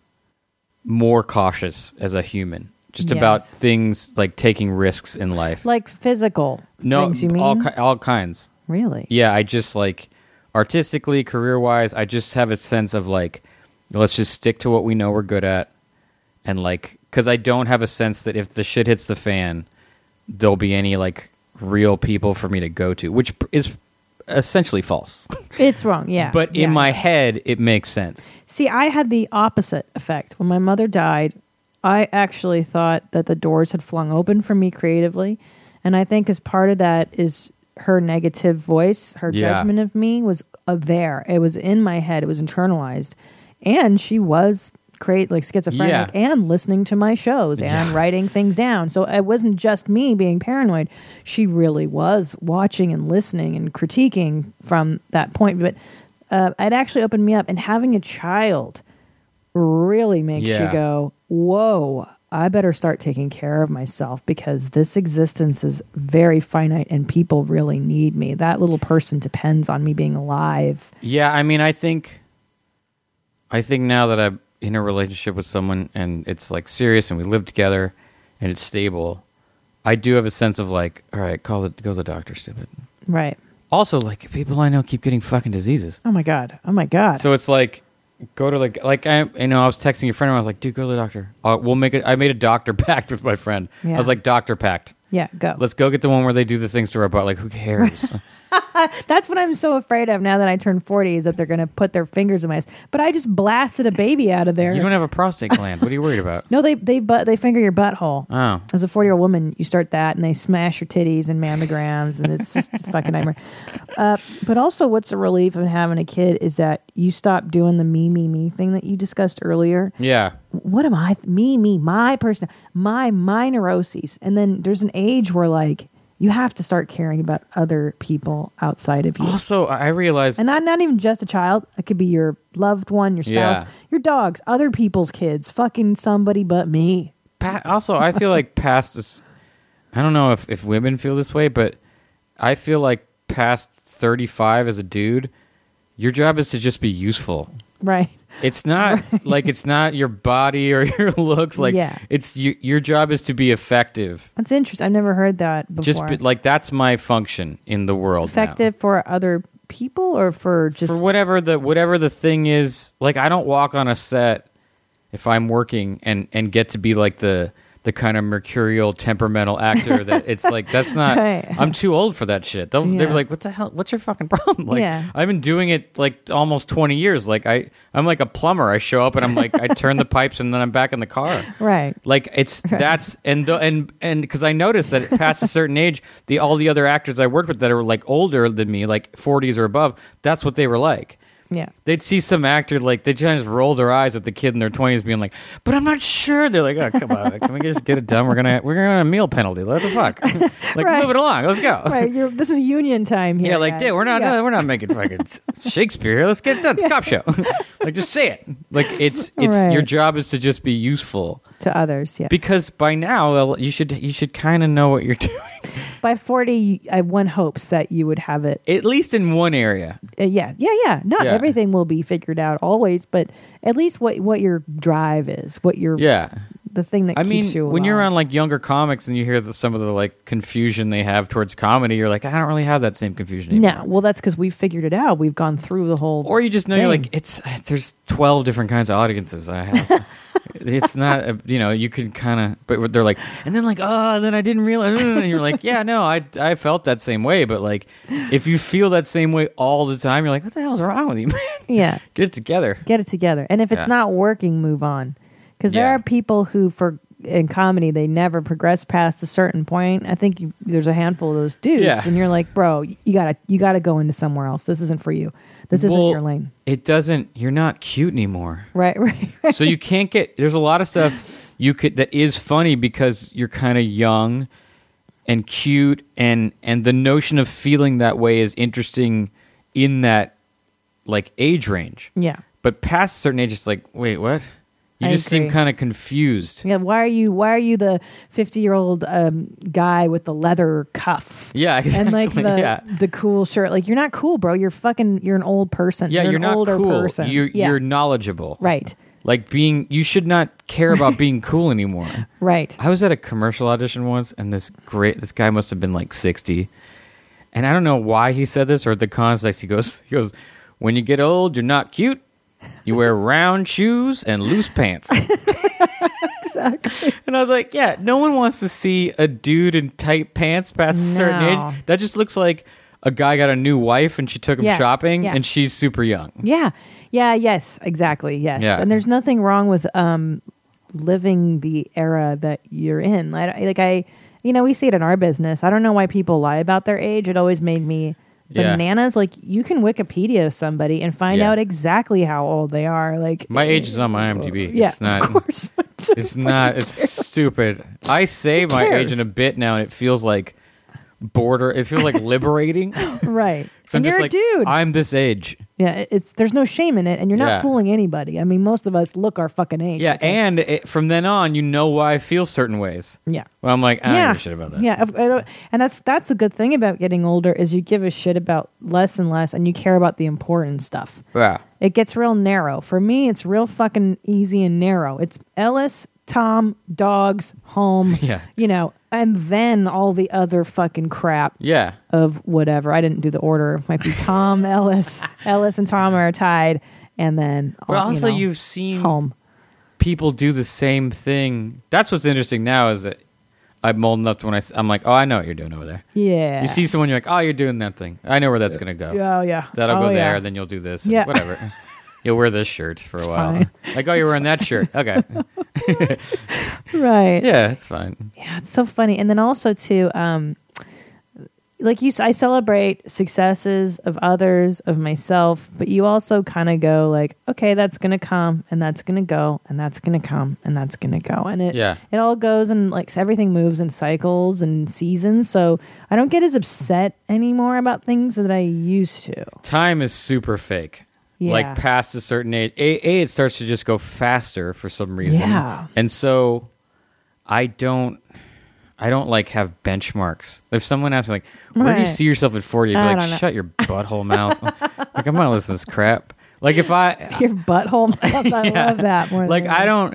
more cautious as a human, just Yes. about things like taking risks in life. Like physical no, things, you mean? all ki- all kinds. Really? Yeah, I just like artistically, career wise, I just have a sense of like, let's just stick to what we know we're good at, and like, because I don't have a sense that if the shit hits the fan, there'll be any like real people for me to go to, which is essentially false. It's wrong, yeah. But yeah. in my head, it makes sense. See, I had the opposite effect. When my mother died, I actually thought that the doors had flung open for me creatively. And I think as part of that is her negative voice, her Yeah. judgment of me was uh, there. It was in my head. It was internalized. And she was create like schizophrenic Yeah. and listening to my shows and Yeah. writing things down. So it wasn't just me being paranoid. She really was watching and listening and critiquing from that point. But uh, it actually opened me up. And having a child really makes Yeah. you go, whoa, I better start taking care of myself because this existence is very finite and people really need me. That little person depends on me being alive. Yeah, I mean, I think, I think now that I'm in a relationship with someone and it's like serious and we live together and it's stable, I do have a sense of like, all right, call the go to the doctor, stupid. Right. Also, like people I know keep getting fucking diseases, Oh my God. Oh my God. so it's like go to like like I you know I was texting a friend and I was like, dude, go to the doctor. Uh, we'll make it. I made a doctor pact with my friend. Yeah. I was like, doctor pact. yeah, go. Let's go get the one where they do the things to our butt. Like, who cares? That's what I'm so afraid of now that I turned forty is that they're going to put their fingers in my ass. But I just blasted a baby out of there. You don't have a prostate gland. What are you worried about? No, they they but they finger your butthole. Oh. As a forty year old woman, you start that, and they smash your titties and mammograms, and it's just a fucking nightmare. Uh, but also, what's a relief of having a kid is that you stop doing the me me me thing that you discussed earlier. Yeah. What am I? Me me my person my my neuroses, and then there's an age where like you have to start caring about other people outside of you. Also, I realized, and not not even just a child. It could be your loved one, your spouse, Yeah. your dogs, other people's kids, fucking somebody but me. pa- also, I feel like past this, I don't know if, if women feel this way, but I feel like past thirty-five as a dude, your job is to just be useful. Right. It's not Right. like it's not your body or your looks. Like Yeah. it's you, your job is to be effective. That's interesting. I've never heard that before. Just be, like that's my function in the world. now. Effective for other people or for just for whatever the whatever the thing is. Like I don't walk on a set if I'm working and and get to be like the the kind of mercurial temperamental actor that it's like that's not Right. I'm too old for that shit. They'll they're Yeah. like, what the hell, what's your fucking problem? Like Yeah. I've been doing it like almost twenty years. Like I I'm like a plumber. I show up and I'm like I turn the pipes and then I'm back in the car. Right. Like it's that's and the, and and because I noticed that past a certain age, the all the other actors I worked with that are like older than me, like forties or above, that's what they were like. Yeah. They'd see some actor like they just roll their eyes at the kid in their twenties, being like, "But I'm not sure." They're like, "Oh, come on, can we just get it done? We're gonna we're gonna have a meal penalty. What the fuck? Like Right. move it along. Let's go." Right. You're, this is union time here. Yeah, like, guys. dude, we're not Yeah. uh, we're not making fucking Shakespeare here. Let's get it done. It's a cop show. Like, just say it. Like, it's it's Right. your job is to just be useful. To others, yeah. Because by now well, you should you should kind of know what you're doing, By forty, I one hopes that you would have it. at least in one area. Uh, yeah, yeah, yeah. Not Yeah. everything will be figured out always, but at least what what your drive is, what your Yeah, the thing that I keeps mean, you when you're alive. around like younger comics and you hear the, some of the like confusion they have towards comedy, you're like, I don't really have that same confusion anymore. No, well, that's because we've figured it out. We've gone through the whole. Or you just know you're thing. like it's, it's there's twelve different kinds of audiences I have. It's not uh, you know you can kind of but they're like and then like oh then I didn't realize and you're like yeah no I I felt that same way but like if you feel that same way all the time you're like what the hell's wrong with you man Yeah, get it together. get it together. And if it's Yeah. not working, move on. Because there Yeah. are people who, for in comedy, they never progress past a certain point. I think you, there's a handful of those dudes, Yeah. and you're like, bro, you gotta you gotta go into somewhere else. This isn't for you. This isn't Well, your lane. It doesn't you're not cute anymore. Right, right. So you can't get there's a lot of stuff you could that is funny because you're kind of young and cute and and the notion of feeling that way is interesting in that like age range. Yeah. But past a certain age it's like wait what you I just seem agree. kind of confused. Yeah, why are you why are you the fifty year old um, guy with the leather cuff? Yeah, exactly. And like the yeah. the cool shirt. Like you're not cool, bro. You're fucking you're an old person. Yeah, you're, you're an not older cool. person. You're yeah. you're knowledgeable. right. Like being you should not care about being cool anymore. Right. I was at a commercial audition once, and this great this guy must have been like sixty, and I don't know why he said this or the context. He goes, he goes, when you get old, you're not cute. You wear round shoes and loose pants. Exactly. And I was like, yeah, no one wants to see a dude in tight pants past a certain No. age. That just looks like a guy got a new wife and she took him Yeah, shopping, yeah. and she's super young. Yeah. Yeah, yes, exactly. Yes. Yeah. And there's nothing wrong with um living the era that you're in. Like, like I you know, we see it in our business. I don't know why people lie about their age. It always made me Yeah. bananas. Like you can Wikipedia somebody and find Yeah. out exactly how old they are. Like My age is on my I M D B. Yeah, It's not. of course. It's not. It's stupid. I say my cares? age in a bit now, and it feels like border. It feels like liberating. Right. So And I'm just you're like, a dude. I'm this age. Yeah, it- it's there's no shame in it, and you're not Yeah. fooling anybody. I mean, most of us look our fucking age. Yeah, okay? and it, from then on, you know why I feel certain ways. yeah. Well, I'm like, I don't yeah, give a shit about that. Yeah, I- I don't- and that's that's the good thing about getting older is you give a shit about less and less, and you care about the important stuff. Yeah. It gets real narrow. For me, it's real fucking easy and narrow. It's Ellis, Tom, dogs, home. Yeah. You know, and then all the other fucking crap Yeah. of whatever. I didn't do the order. It might be Tom, Ellis, Ellis, and Tom are tied, and then But all, also, you know, you've seen home. people do the same thing. That's what's interesting now is that I'm old enough to when I, s- I'm like, oh, I know what you're doing over there. Yeah. You see someone, you're like, oh, you're doing that thing. I know where that's going to go. Oh, yeah. That'll oh, go yeah. there, then you'll do this. and Yeah. Whatever. You'll wear this shirt for a while. fine. Like, oh, you're wearing that shirt. Okay. Right. Yeah, it's fine. Yeah, it's so funny. And then also too, um, like you, s- I celebrate successes of others, of myself, but you also kind of go like, okay, that's gonna come, and that's gonna go, and that's gonna come, and that's gonna go, and it, Yeah. it all goes and like everything moves in cycles and seasons. So I don't get as upset anymore about things that I used to. Time is super fake. Yeah. Like past a certain age, a, a it starts to just go faster for some reason. Yeah. And so I don't, I don't like have benchmarks. If someone asks me like, where do you Right. see yourself at forty? I'd I be don't know. like, shut your butthole mouth. Like I'm not listening to this crap. Like if I, Your butthole mouth, I love that more. like than I don't,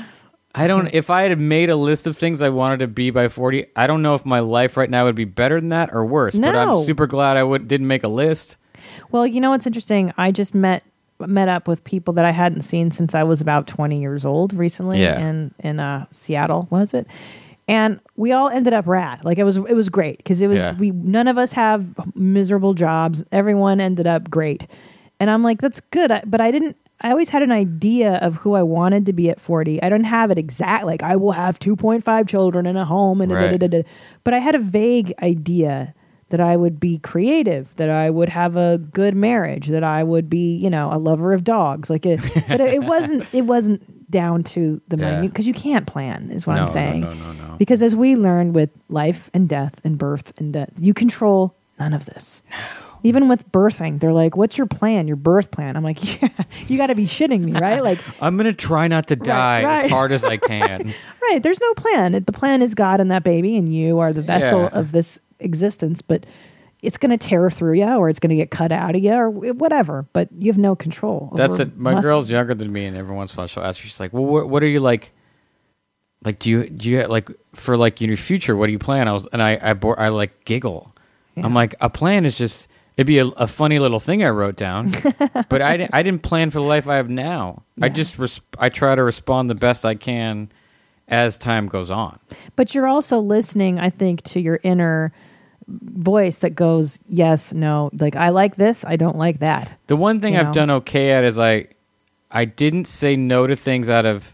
I don't. If I had made a list of things I wanted to be by forty, I don't know if my life right now would be better than that or worse. But No. I'm super glad I would didn't make a list. Well, you know what's interesting? I just met met up with people that I hadn't seen since I was about twenty years old recently Yeah. in in uh, Seattle, was it? And we all ended up rad. Like it was it was great because it was Yeah. we none of us have miserable jobs. Everyone ended up great. And I'm like, that's good. I, but I didn't I always had an idea of who I wanted to be at forty. I don't have it exact like I will have two point five children in a home and Right. da, da, da, da. But I had a vague idea that I would be creative, that I would have a good marriage, that I would be, you know, a lover of dogs. Like it, but it, it wasn't. It wasn't down to the Yeah. minute because you can't plan, is what No, I'm no, saying. no, no, no. Because as we learned with life and death and birth and death, you control none of this. No. Even with birthing, they're like, "What's your plan? Your birth plan?" I'm like, "Yeah, you got to be shitting me, right?" Like, I'm gonna try not to die right. as hard as I can. right? There's no plan. It- The plan is God and that baby, and you are the vessel Yeah. of this existence. But it's going to tear through you, or it's going to get cut out of you, or whatever. But you have no control. That's over it. My muscle. girl's younger than me, and every once in a while she'll ask me, she's like, "Well, what, what are you like? Like, do you do you like for like in your future? What do you plan?" I was, and I I, bore, I like giggle. Yeah. I'm like, a plan is just it'd be a, a funny little thing I wrote down, but I didn't I didn't plan for the life I have now. I Yeah. just res- I try to respond the best I can as time goes on. But you're also listening, I think, to your inner voice that goes, yes, no, like I like this, I don't like that. The one thing You I've know? done okay at is I I didn't say no to things out of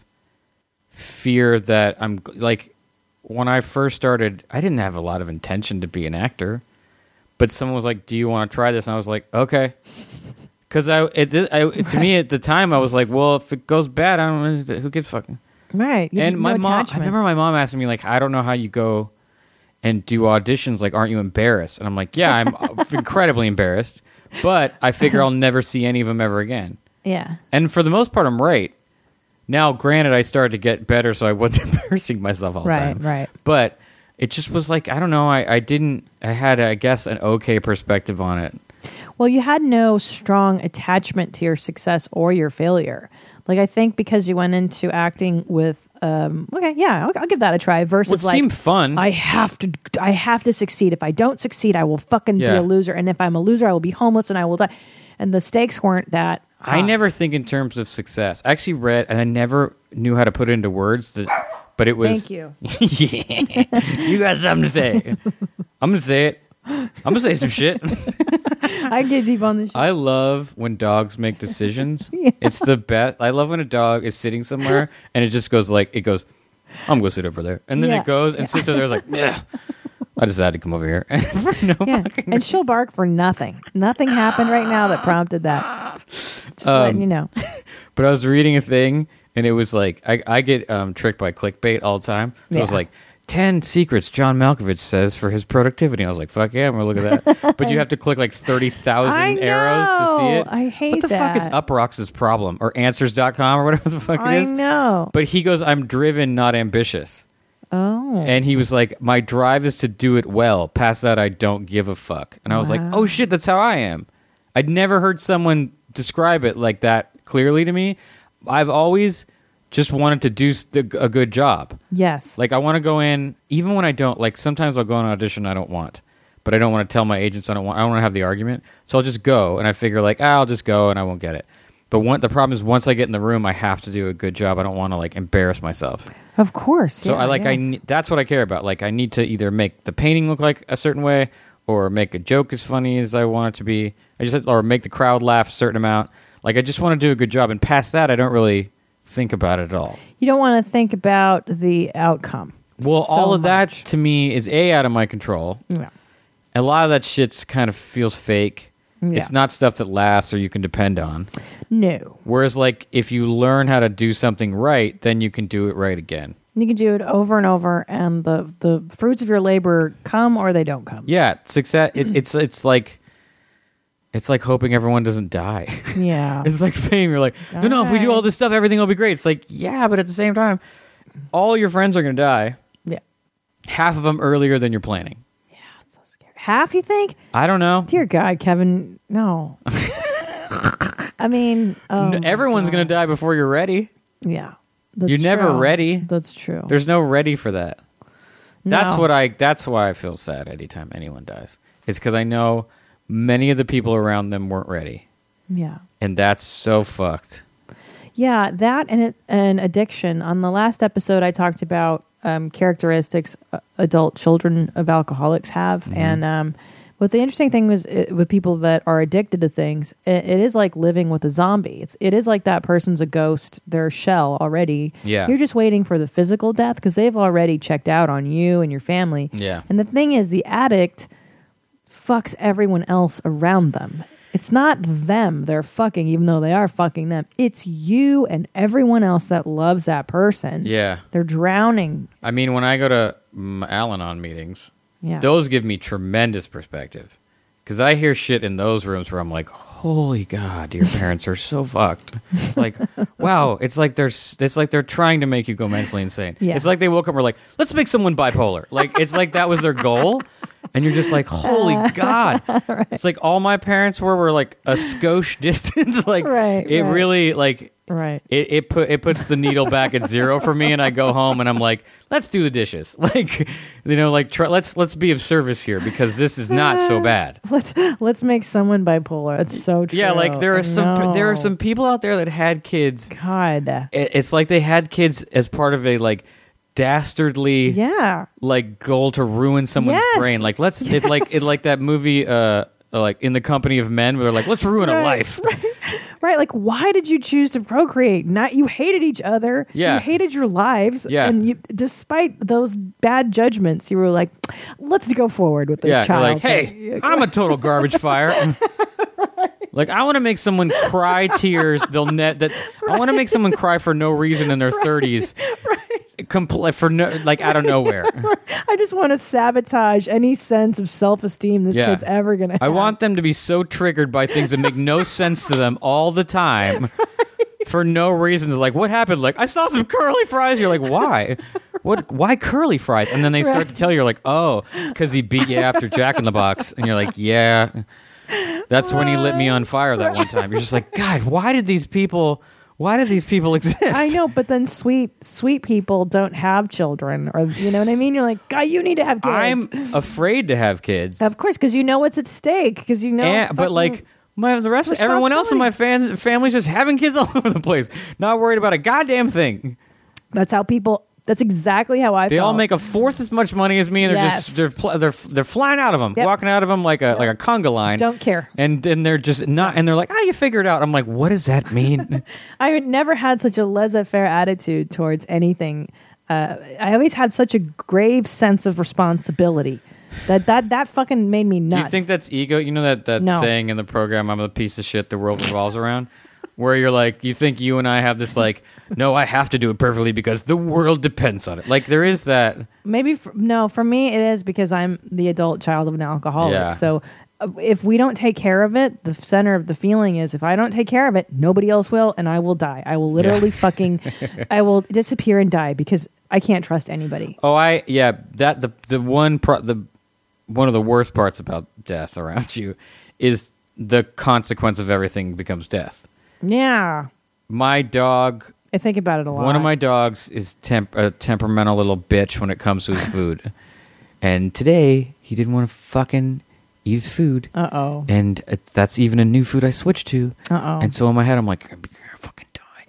fear that I'm like when I first started, I didn't have a lot of intention to be an actor, but someone was like, "Do you want to try this?" And I was like, "Okay," because I, it, I to me at the time I was like, "Well, if it goes bad, I don't know who gives fucking." Right. You And have my no mom, I attachment. remember my mom asking me like, "I don't know how you go and do auditions. Like, aren't you embarrassed?" And I'm like, "Yeah, I'm incredibly embarrassed, but I figure I'll never see any of them ever again." Yeah. And for the most part, I'm right. Now, granted, I started to get better, so I wasn't embarrassing myself all the Right, time. right. But it just was like, I don't know, I, I didn't, I had, I guess, an okay perspective on it. Well, you had no strong attachment to your success or your failure. Like, I think because you went into acting with, um, okay, yeah, I'll, I'll give that a try. Versus, Well, it like, seemed fun. I have to, I have to succeed. If I don't succeed, I will fucking be Yeah. a loser. And if I'm a loser, I will be homeless and I will die. And the stakes weren't that. I high. never think in terms of success. I actually read, and I never knew how to put it into words, that, but it was... Thank you. Yeah. You got something to say. I'm going to say it. I'm going to say some shit. I get deep on this. Shit. I love when dogs make decisions. It's the best. I love when a dog is sitting somewhere and it just goes like, it goes, I'm going to sit over there. And then Yeah. it goes and sits over there like, yeah, I decided to come over here. For no Yeah, fucking and she'll bark for nothing. Nothing happened right now that prompted that. Just Um, letting you know. But I was reading a thing and it was like, I, I get um, tricked by clickbait all the time. So it was Yeah. like, ten secrets John Malkovich says for his productivity. I was like, fuck yeah, I'm going to look at that. But you have to click like thirty I thousand arrows to see know. it. I hate What the fuck is that. Uproxx's problem? Or answers dot com or whatever the fuck it I is. know. But he goes, I'm driven, not ambitious. Oh. And he was like, my drive is to do it well. Past that, I don't give a fuck. And I was like, Wow. oh shit, that's how I am. I'd never heard someone describe it like that clearly to me. I've always just wanted to do s- the- a good job. Yes. Like, I want to go in, even when I don't, like, sometimes I'll go on an audition I don't want. But I don't want to tell my agents I don't want, I don't want to have the argument. So I'll just go, and I figure, like, ah, I'll just go, and I won't get it. But one, the problem is, once I get in the room, I have to do a good job. I don't want to, like, embarrass myself. Of course. So yeah, I like I yes. ne- that's what I care about. Like I need to either make the painting look like a certain way, or make a joke as funny as I want it to be. I just or make the crowd laugh a certain amount. Like I just want to do a good job, and past that, I don't really think about it at all. You don't want to think about the outcome. Well, so all of that much. to me is a out of my control. Yeah. A lot of that shit's kind of feels fake. Yeah. It's not stuff that lasts or you can depend on. No. Whereas, like, if you learn how to do something right, then you can do it right again. You can do it over and over, and the, the fruits of your labor come or they don't come. Yeah, success. It, it's it's like it's like hoping everyone doesn't die. Yeah. It's like fame. You're like, no, no. If we do all this stuff, everything will be great. It's like, yeah, but at the same time, all your friends are going to die. Yeah. Half of them earlier than you're planning. Half, you think? I don't know. Dear God, Kevin, no. I mean, oh No, everyone's going to die before you're ready. yeah. That's You're never true. ready. That's true. There's no ready for that. That's No. what I. That's why I feel sad anytime anyone dies. It's because I know many of the people around them weren't ready, Yeah. and that's so fucked. Yeah, that and it, and addiction. On the last episode, I talked about um, characteristics uh, adult children of alcoholics have, Mm-hmm. and um, what the interesting thing was uh, with people that are addicted to things, it, it is like living with a zombie. It's it is like that person's a ghost, their shell already. Yeah. You're just waiting for the physical death because they've already checked out on you and your family. Yeah. And the thing is, the addict fucks everyone else around them. It's not them they're fucking, even though they are fucking them. It's you and everyone else that loves that person. Yeah. They're drowning. I mean, when I go to mm, Al-Anon meetings, Yeah. those give me tremendous perspective. Because I hear shit in those rooms where I'm like, holy God, your parents are so fucked. Like, wow, it's like they're s- it's like they're trying to make you go mentally insane. Yeah. It's like they woke up and were like, let's make someone bipolar. Like, it's like that was their goal. And you're just like, holy God. Right. It's like all my parents were were like a skosh distance. Like, Right, it right. really, like, Right. It it put it puts the needle back at zero for me, and I go home and I'm like, let's do the dishes, like, you know, like try, let's let's be of service here because this is not so bad. Let's let's make someone bipolar. It's so true. Yeah, like there I are some there are know. some people out there that had kids. God. It, it's like they had kids as part of a like dastardly Yeah. like goal to ruin someone's Yes. brain. Like let's it like it like that movie uh like In the Company of Men where they're like, let's ruin a Right, life. Right, like why did you choose to procreate? Not you hated each other. Yeah. You hated your lives. Yeah. And you, despite those bad judgments, you were like, let's go forward with this Yeah, you're child. like, hey, I'm a total garbage fire. Like, I want to make someone cry tears. They'll net that. I want to make someone cry for no reason in their thirties, compl- for no, like out of nowhere. I just want to sabotage any sense of self-esteem this Yeah. kid's ever going to have. I want them to be so triggered by things that make no sense to them all the time, for no reason. They're like, what happened? Like, I saw some curly fries. You're like, why? What? Why curly fries? And then they start Right. to tell you, you're like, oh, because he beat you after Jack in the Box, and you're like, yeah. That's when he lit me on fire that one time. You're just like, God, why did these people? Why did these people exist? I know, but then sweet, sweet people don't have children, or you know what I mean. You're like, God, you need to have kids. I'm afraid to have kids. of course, because you know what's at stake. Because you know, And- but fucking- like my the rest, everyone else in my fans, family's just having kids all over the place, not worried about a goddamn thing. that's how people. That's exactly how I. They felt. all make a fourth as much money as me, and they're Yes. just they're pl- they're they're flying out of them, Yep. walking out of them like a like a conga line. Don't care. And and they're just not, and they're like, ah, you figure it out. I'm like, what does that mean? I had never had such a laissez-faire attitude towards anything. Uh, I always had such a grave sense of responsibility that that that fucking made me nuts. Do you think that's ego? You know that that No. saying in the program, I'm a piece of shit the world revolves around? Where you're like, you think you and I have this like, no, I have to do it perfectly because the world depends on it. Like there is that. Maybe for, no, for me it is because I'm the adult child of an alcoholic. Yeah. So uh, if we don't take care of it, the center of the feeling is if I don't take care of it, nobody else will, and I will die. I will literally fucking, I will disappear and die because I can't trust anybody. Oh, I yeah. That the the one pro, the one of the worst parts about death around you is the consequence of everything becomes death. Yeah, My dog. I think about it a lot. One of my dogs is temp- a temperamental little bitch when it comes to his food. And today, he didn't want to fucking eat his food. Uh oh. And it, that's even a new food I switched to. Uh oh. And so in my head, I'm like, you're going to fucking die.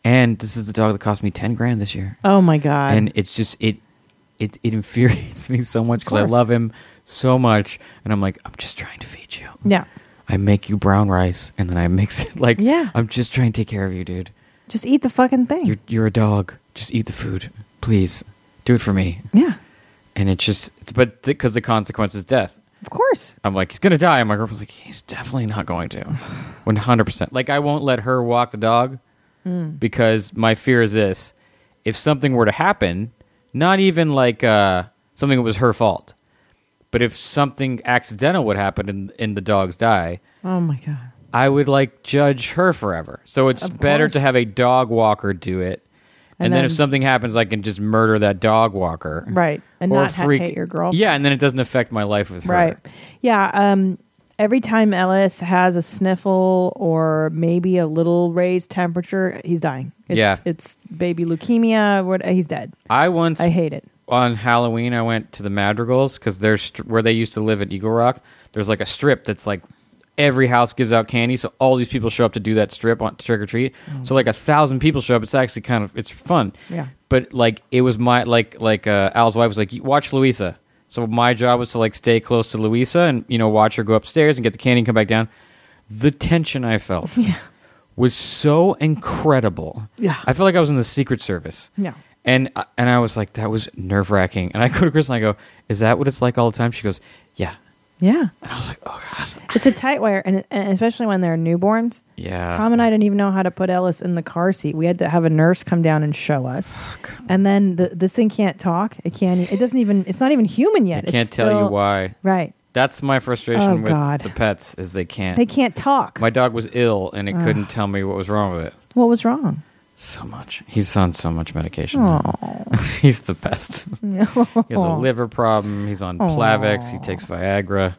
And this is the dog that cost me ten grand this year. Oh my God. And it's just, it it, it infuriates me so much because I love him so much. And I'm like, I'm just trying to feed you. Yeah. I make you brown rice and then I mix it. Like, yeah. I'm just trying to take care of you, dude. Just eat the fucking thing. You're, you're a dog. Just eat the food. Please. Do it for me. Yeah. And it just, it's, but because the consequence is death. Of course. I'm like, he's going to die. And my girlfriend's like, he's definitely not going to. one hundred percent. Like, I won't let her walk the dog mm. because my fear is this. If something were to happen, not even like uh, something that was her fault, but if something accidental would happen and, and the dogs die, oh my God, I would like judge her forever. So it's of better course. to have a dog walker do it. And, and then, then if something happens, I can just murder that dog walker. Right. And or not freak. hate your girlfriend. Yeah, and then it doesn't affect my life with her. Right. Yeah. Um, every time Ellis has a sniffle or maybe a little raised temperature, he's dying. It's, yeah. It's baby leukemia. What, he's dead. I once... I hate it. On Halloween, I went to the Madrigals because there's st- where they used to live at Eagle Rock. There's like a strip that's like every house gives out candy, so all these people show up to do that strip on trick or treat. Mm. So like a thousand people show up. It's actually kind of it's fun. Yeah. But like it was my like like uh, Al's wife was like, watch Louisa. So my job was to like stay close to Louisa and you know watch her go upstairs and get the candy and come back down. The tension I felt yeah. was so incredible. Yeah. I felt like I was in the Secret Service. Yeah. And and I was like, that was nerve wracking. And I go to Chris and I go, is that what it's like all the time? She goes, yeah. Yeah. And I was like, oh God. It's a tight wire, and, and especially when they're newborns. Yeah. Tom and I didn't even know how to put Ellis in the car seat. We had to have a nurse come down and show us. Fuck. And then the, this thing can't talk. It can't. It doesn't even. It's not even human yet. It can't it's tell still, you why. Right. That's my frustration Oh, with God. the pets is they can't. They can't talk. My dog was ill and it Ugh. couldn't tell me what was wrong with it. What was wrong? So much. He's on so much medication. Oh. He's the best. He has a liver problem. He's on Plavix. He takes Viagra.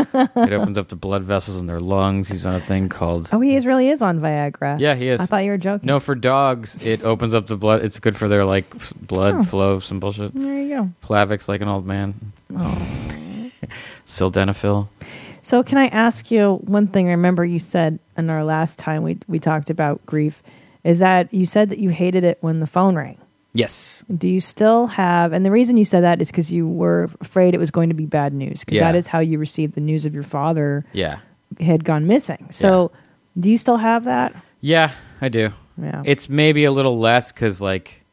It opens up the blood vessels in their lungs. He's on a thing called... Oh, he is really is on Viagra. Yeah, he is. I thought you were joking. No, for dogs, it opens up the blood. It's good for their like f- blood Oh. flow, some bullshit. There you go. Plavix like an old man. Oh. Sildenafil. So can I ask you one thing? I remember you said in our last time we we talked about grief, is that you said that you hated it when the phone rang. Yes. Do you still have, and the reason you said that is because you were afraid it was going to be bad news, because Yeah. that is how you received the news of your father Yeah. had gone missing. So do you still have that? Yeah, I do. Yeah. It's maybe a little less because, like,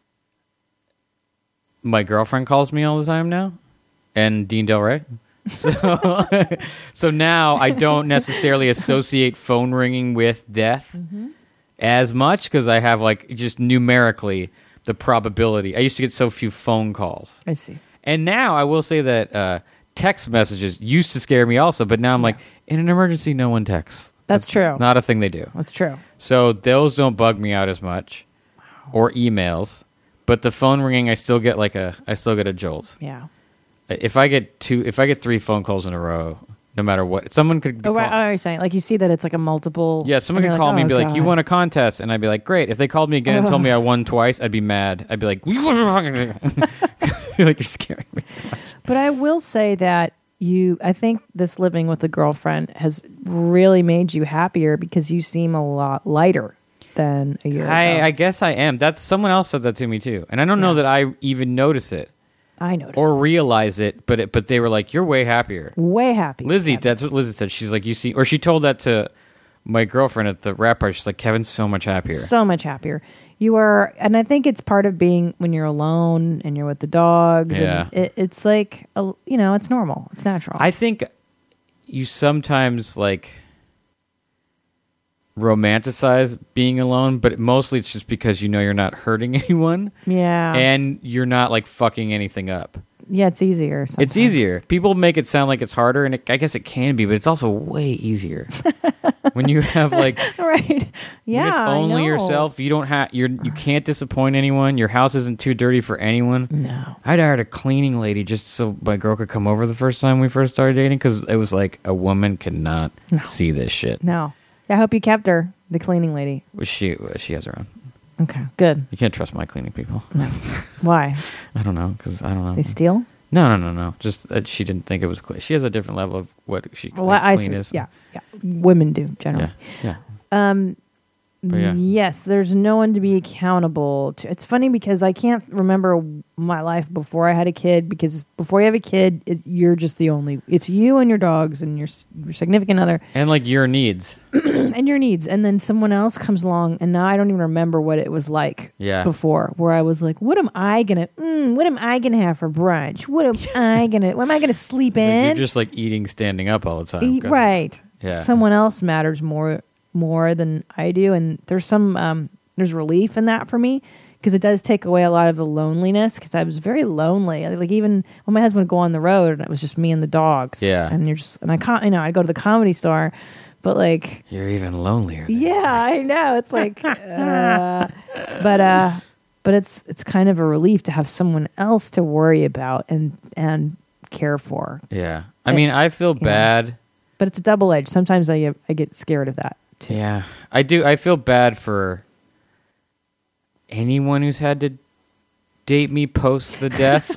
my girlfriend calls me all the time now, and Dean Del Rey. So, so now I don't necessarily associate phone ringing with death Mm-hmm. as much because I have, like, just numerically the probability. I used to get so few phone calls. I see. And now I will say that uh, text messages used to scare me also, but now I'm like, in an emergency, no one texts. That's true. Not a thing they do. That's true. So those don't bug me out as much, or emails. But the phone ringing, I still get like a, I still get a jolt. Yeah. If I get two, if I get three phone calls in a row, no matter what, someone could. Be Oh, right. call- Oh, you're saying like you see that it's like a multiple. yeah, someone and could you're call me oh, and be like, God. "You won a contest," and I'd be like, "Great." If they called me again and told me I won twice, I'd be mad. I'd be like, I feel like you're scaring me so much. But I will say that you, I think this living with a girlfriend has really made you happier because you seem a lot lighter than a year I, ago. I guess I am. That's someone else said that to me too, and I don't know Yeah. that I even notice it I noticed. or realize it. But it, but they were like, "You're way happier." Way happy. Lizzie, Kevin. that's what Lizzie said. She's like, you see, or she told that to my girlfriend at the rap party. She's like, Kevin's so much happier. So much happier. You are, and I think it's part of being when you're alone and you're with the dogs. Yeah. And it, it's like, a, you know, it's normal. It's natural. I think you sometimes like romanticize being alone, but mostly it's just because you know you're not hurting anyone yeah. and you're not like fucking anything up. yeah, it's easier. It's sometimes. easier. People make it sound like it's harder, and it, I guess it can be, but it's also way easier when you have like Right. Yeah. when it's I only know. yourself. You don't have you're you can't disappoint anyone. Your house isn't too dirty for anyone. No. I'd hired a cleaning lady just so my girl could come over the first time we first started dating because it was like a woman could not No. see this shit. No. I hope you kept her, the cleaning lady. Well, She she has her own. Okay. Good. You can't trust my cleaning people. No. Why? I don't know because I don't know. They steal? No, no, no, no. Just that she didn't think it was clean. She has a different level of what she thinks Well, I clean see. is. Yeah. Yeah. Women do generally. yeah, yeah. Um, But yeah. Yes, there's no one to be accountable to. It's funny because I can't remember my life before I had a kid, because before you have a kid, it, you're just the only, it's you and your dogs and your, your significant other. And like your needs. And your needs. And then someone else comes along, and now I don't even remember what it was like Yeah. before, where I was like, what am I going to, mm, what am I going to have for brunch? What am I going to, what am I going to sleep Like in? you're just like eating standing up all the time. E- 'cause- right. Yeah. Someone else matters more more than I do, and there's some um, there's relief in that for me, because it does take away a lot of the loneliness, because I was very lonely. Like even when my husband would go on the road and it was just me and the dogs. Yeah. And you're just and I can't you know I'd go to the Comedy Store, but like You're even lonelier. than- yeah, I know. It's like, uh, but uh, but it's it's kind of a relief to have someone else to worry about and and care for. Yeah. I mean, I feel bad. But it's a double edged. Sometimes I I get scared of that too. Yeah. I do. I feel bad for anyone who's had to date me post the death.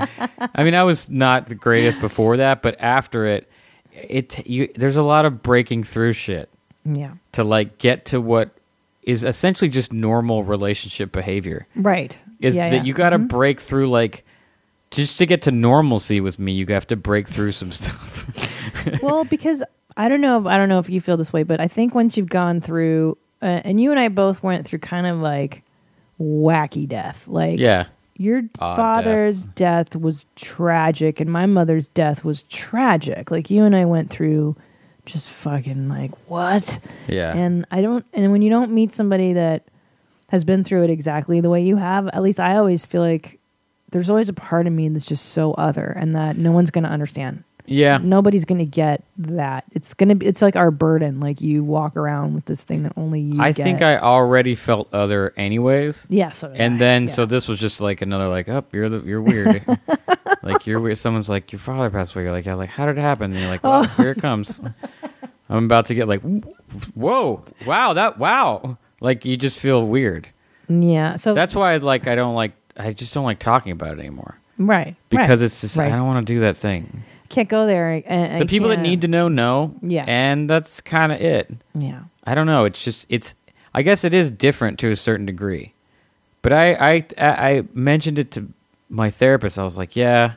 I mean, I was not the greatest before that, but after it, it you, there's a lot of breaking through shit Yeah. to like get to what is essentially just normal relationship behavior. Right. Is yeah, that yeah. you got to Mhm. break through, like, just to get to normalcy with me, you have to break through some stuff. Well, because I don't know. If, I don't know if you feel this way, but I think once you've gone through, uh, and you and I both went through kind of like wacky death. Like, Yeah. your Odd father's death. was tragic, and my mother's death was tragic. Like, you and I went through just fucking like what? Yeah. And I don't. And when you don't meet somebody that has been through it exactly the way you have, at least I always feel like there's always a part of me that's just so other, and that no one's going to understand. Yeah. Nobody's going to get that. It's going to be, it's like our burden. Like, you walk around with this thing that only you I get. think I already felt other anyways. Yeah, so did And I. then, Yeah. so this was just like another, like, oh, you're the, you're weird. Like, you're weird. Someone's like, your father passed away. You're like, yeah, like, how did it happen? And you're like, well, here it comes. I'm about to get like, whoa, wow, that, wow. Like, you just feel weird. Yeah. So That's why, like, I don't like, I just don't like talking about it anymore. right. Because right, it's just, right. I don't want to do that thing. Can't go there. And, The people that need to know, know. Yeah. And that's kind of it. Yeah. I don't know. It's just, it's, I guess it is different to a certain degree. But I, I, I mentioned it to my therapist. I was like, yeah,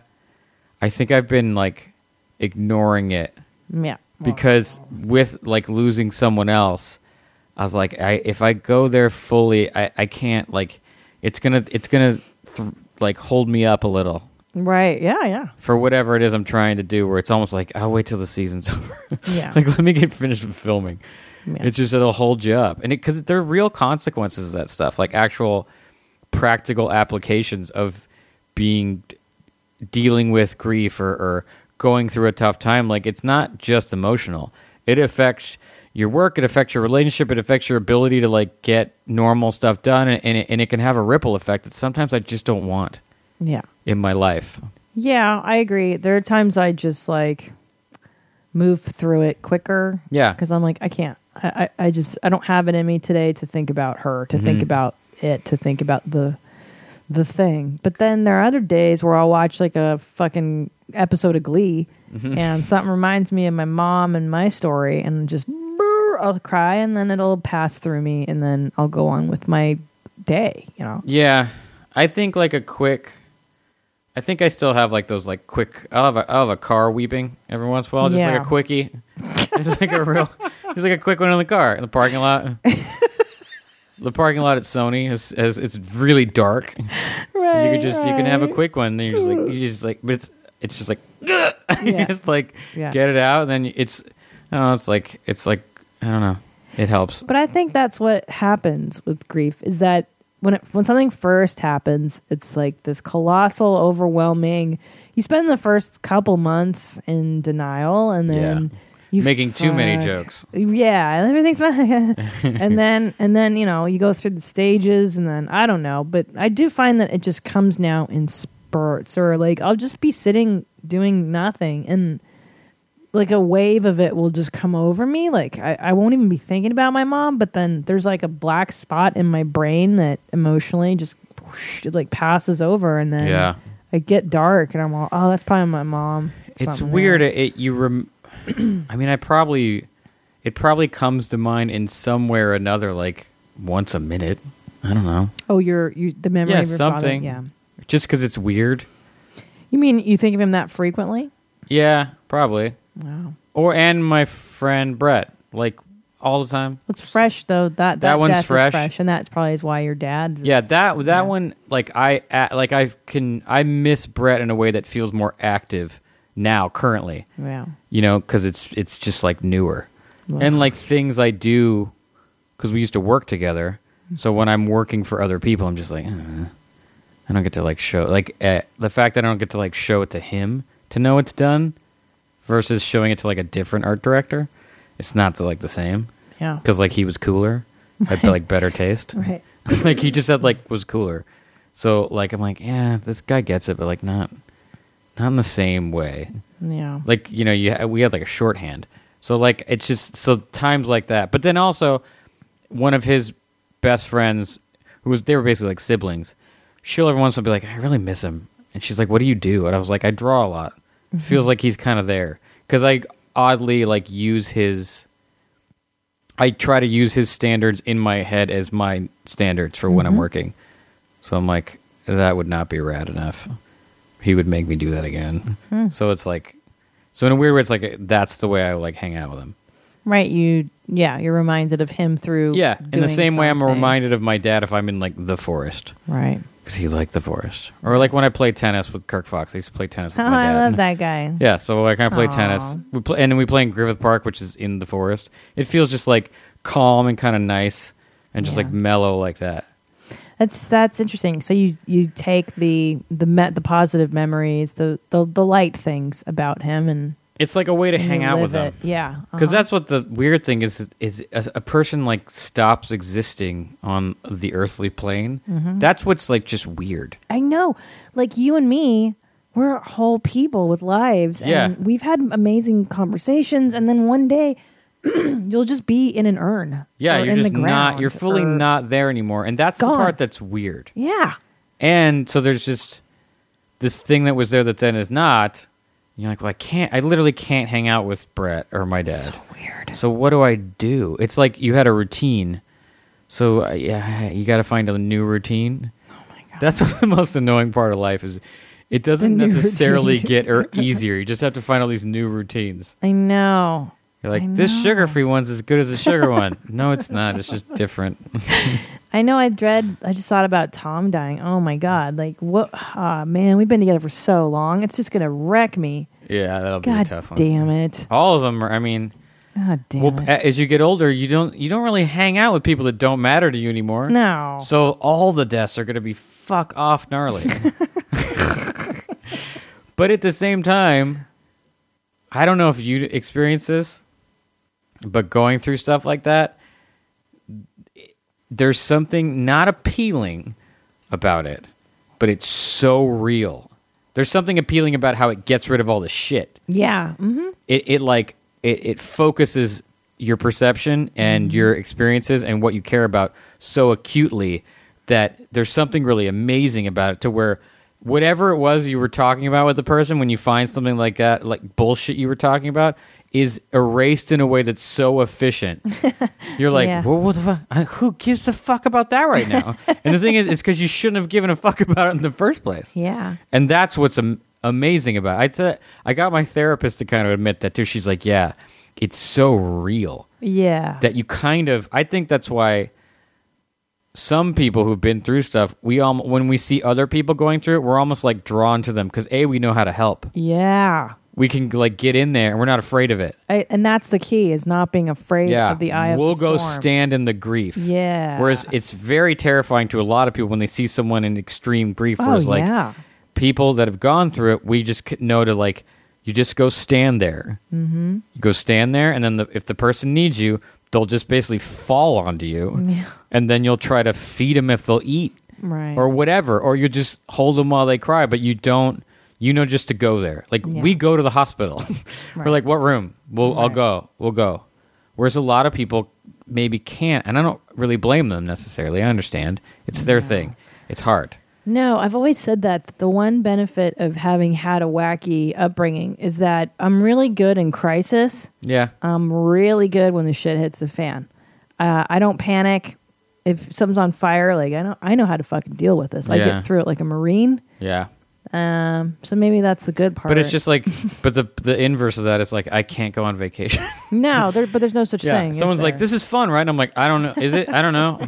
I think I've been like ignoring it Yeah. because with like losing someone else, I was like, I, if I go there fully, I, I can't like, it's gonna, it's gonna th- like hold me up a little. Right. Yeah. Yeah. For whatever it is I'm trying to do, where it's almost like, I'll wait till the season's over. Yeah. Like, let me get finished with filming. Yeah. It's just, it'll hold you up. And it, because there are real consequences of that stuff, like actual practical applications of being, dealing with grief or, or going through a tough time. Like, it's not just emotional. It affects your work, it affects your relationship, it affects your ability to like get normal stuff done. And, and, it, and it can have a ripple effect that sometimes I just don't want. Yeah. In my life. Yeah, I agree. There are times I just like move through it quicker. Yeah. Because I'm like, I can't. I, I, I just, I don't have it in me today to think about her, to think Mhm. about it, to think about the the thing. But then there are other days where I'll watch like a fucking episode of Glee Mhm. and something reminds me of my mom and my story, and just brr, I'll cry, and then it'll pass through me, and then I'll go on with my day, you know? Yeah. I think like a quick, I think I still have like those like quick, I'll have a, I'll have a car weeping every once in a while, just Yeah. like a quickie. It's like a real, just like a quick one in the car, in the parking lot. The parking lot at Sony is, is it's really dark. Right. You could just, you can have a right. quick one, and you're just like, you just like, but it's, it's just like, you Yeah. just like Yeah. get it out, and then it's, I don't know, it's like, it's like, I don't know, it helps. But I think that's what happens with grief, is that when it, when something first happens, it's like this colossal, overwhelming. You spend the first couple months in denial, and then Yeah. you Making too many fuck- jokes. Yeah, and everything's fine. and then and then you know you go through the stages, and then I don't know, but I do find that it just comes now in spurts, or like I'll just be sitting doing nothing, and like a wave of it will just come over me. Like I, I won't even be thinking about my mom, but then there's like a black spot in my brain that emotionally just whoosh, it like passes over, and then Yeah. I get dark, and I'm all, oh, that's probably my mom. It's Something weird. there. It, it you rem- I mean, I probably it probably comes to mind in some way or another. Like once a minute. I don't know. Oh, your you the memory Yeah, of your something. father. Yeah. Just because it's weird. You mean you think of him that frequently? Yeah, probably. Wow. Or and my friend Brett, like all the time. It's fresh though. That that, That one's death fresh. is fresh, and that's probably is why your dad. Yeah, that that yeah. one, like I a- like I can I miss Brett in a way that feels more active now, currently. Yeah. You know, because it's it's just like newer, Wow. and like things I do because we used to work together. So when I'm working for other people, I'm just like, uh, I don't get to like show like uh, the fact that I don't get to like show it to him to know it's done, versus showing it to like a different art director. It's not the, like the same. Yeah. Because like he was cooler, had like better taste. Right. Like he just said like was cooler. So like I'm like, yeah, this guy gets it, but like not not in the same way. Yeah. Like, you know, you we had like a shorthand. So like it's just so times like that. But then also one of his best friends, who was they were basically like siblings, she'll every once in a while be like, I really miss him. And she's like, what do you do? And I was like, I draw a lot. It feels like he's kind of there. Because I oddly like use his I try to use his standards in my head as my standards for when I'm working. So I'm like, that would not be rad enough. He would make me do that again. So it's like, so in a weird way, it's like that's the way I like hang out with him. Right. You. Yeah. You're reminded of him through. Yeah, in the doing same way I'm something. reminded of my dad if I'm in like the forest, Right. because he liked the forest. Or like when I play tennis with Kirk Fox. I used to play tennis with Oh, my dad. I love that guy. Yeah, so like I play Aw. tennis, we play, and then we play in Griffith Park, which is in the forest. It feels just like calm and kind of nice, and just Yeah. like mellow like that. That's that's interesting. So you you take the the met the positive memories, the, the the light things about him, and It's like a way to and hang you out live with him. it. Yeah. Because uh-huh. that's what the weird thing is, is a, a person like stops existing on the earthly plane. Mm-hmm. That's what's like just weird. I know. Like you and me, we're whole people with lives, Yeah. and we've had amazing conversations, and then one day you'll just be in an urn. Yeah, or you're in just the not, ground, you're fully or- not there anymore. And that's the Gone. part that's weird. Yeah. And so there's just this thing that was there that then is not. You're like, well, I can't, I literally can't hang out with Brett or my dad. So weird. So what do I do? It's like you had a routine. So uh, yeah, you got to find a new routine. Oh my god. That's what the most annoying part of life is. It doesn't The new necessarily routine. get or easier. You just have to find all these new routines. I know. You're like, I this know. sugar-free one's as good as a sugar one. No, it's not. It's just different. I know. I dread. I just thought about Tom dying. Oh my god! Like what? Ah, man, we've been together for so long. It's just gonna wreck me. Yeah, that'll be a God tough one. damn it! All of them are. I mean, God damn well, it! a- as you get older, you don't you don't really hang out with people that don't matter to you anymore. No. So all the deaths are going to be fuck off gnarly. But at the same time, I don't know if you experience this, but going through stuff like that, there's something not appealing about it, but it's so real. There's something appealing about how it gets rid of all the shit. Yeah. Mm-hmm. It it like it, it focuses your perception and your experiences and what you care about so acutely that there's something really amazing about it, to where whatever it was you were talking about with the person, when you find something like that, like bullshit you were talking about, is erased in a way that's so efficient. You're like, Yeah. well, what the fuck? I- Who gives a fuck about that right now? And the thing is, it's because you shouldn't have given a fuck about it in the first place. Yeah. And that's what's am- amazing about it. I'd say, I got my therapist to kind of admit that too. She's like, yeah, it's so real Yeah. that you kind of, I think that's why some people who've been through stuff, we um, when we see other people going through it, we're almost like drawn to them because A, we know how to help. yeah. We can like get in there and we're not afraid of it. I, and that's the key: is not being afraid Yeah, of the eye we'll of the go storm. stand in the grief. Yeah. Whereas it's very terrifying to a lot of people when they see someone in extreme grief. Oh, Whereas like yeah. people that have gone through it, we just c- know to like, you just go stand there. Mm-hmm. You go stand there, and then the, if the person needs you, they'll just basically fall onto you, Yeah. and then you'll try to feed them if they'll eat Right. or whatever, or you just hold them while they cry, but you don't. You know, just to go there. Like Yeah. we go to the hospital. We're Right. like, what room? We'll, I'll Right. go. We'll go. Whereas a lot of people maybe can't, and I don't really blame them necessarily. I understand it's their thing. It's hard. No, I've always said that the one benefit of having had a wacky upbringing is that I'm really good in crisis. Yeah. I'm really good when the shit hits the fan. Uh, I don't panic. if something's on fire, like I know I know how to fucking deal with this. I Yeah. get through it like a Marine. Yeah. Um, so maybe that's the good part. But it's just like, but the the inverse of that is like, I can't go on vacation. no, there, but there's no such Yeah. thing. is Someone's like, there? this is fun, right? And I'm like, I don't know. Is it? I don't know.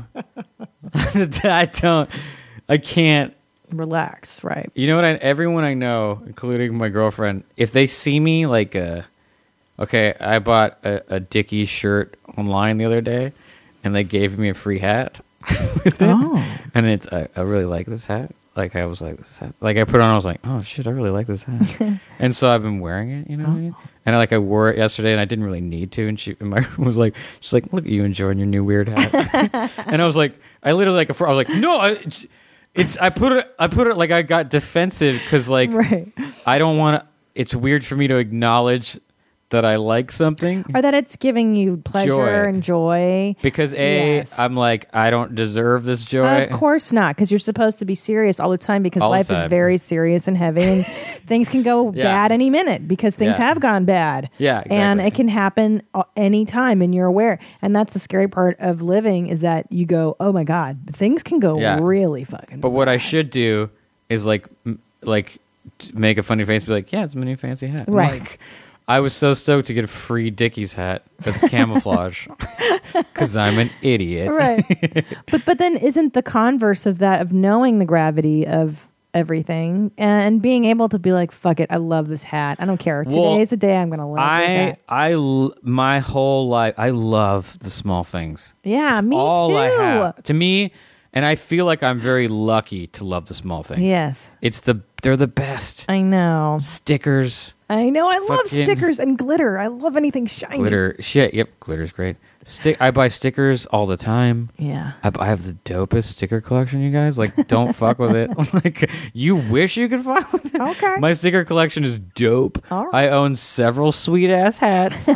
I don't, I can't. Relax, right? You know what? I, everyone I know, including my girlfriend, if they see me like, uh, okay, I bought a, a Dickies shirt online the other day, and they gave me a free hat with it. Oh, And it's, I, I really like this hat. Like, I was like, this hat. Like, I put it on, I was like, oh shit, I really like this hat. And so I've been wearing it, you know what I mean? And I, like, I wore it yesterday, and I didn't really need to. And she, and my was like, she's like, look at you enjoying your new weird hat. And I was like, I literally like, I was like, no, I, it's, it's, I put it, I put it like I got defensive because like, right. I don't want to. It's weird for me to acknowledge that I like something Or that it's giving you pleasure Joy. and joy. because a, Yes. I'm like, I don't deserve this joy. Of course not, because you're supposed to be serious all the time because All the life is time. very serious and heavy and things can go Yeah. bad any minute because things Yeah. have gone bad. Yeah, And exactly. it can happen a- any time and you're aware. And that's the scary part of living is that you go, oh my God, things can go Yeah. really fucking But what I bad. should do is like, m- like, t- make a funny face, and be like, "Yeah, it's my new fancy hat." I'm Right. like, I was so stoked to get a free Dickies hat that's camouflage because I'm an idiot. Right. but but then isn't the converse of that of knowing the gravity of everything and being able to be like, fuck it, I love this hat. I don't care. Well, Today's the day I'm gonna love this I, hat. I, l- my whole life, I love the small things. Yeah, me All too. I have to me, and I feel like I'm very lucky to love the small things. Yes. It's the they're the best. I know. Stickers, I know. I love Fucking- stickers and glitter. I love anything shiny. glitter, shit. Yep, glitter's great. Stick. I buy stickers all the time. Yeah. I, I have the dopest sticker collection, you guys. Like, don't fuck with it. Like, you wish you could fuck with it. Okay. My sticker collection is dope. All right. I own several sweet ass hats.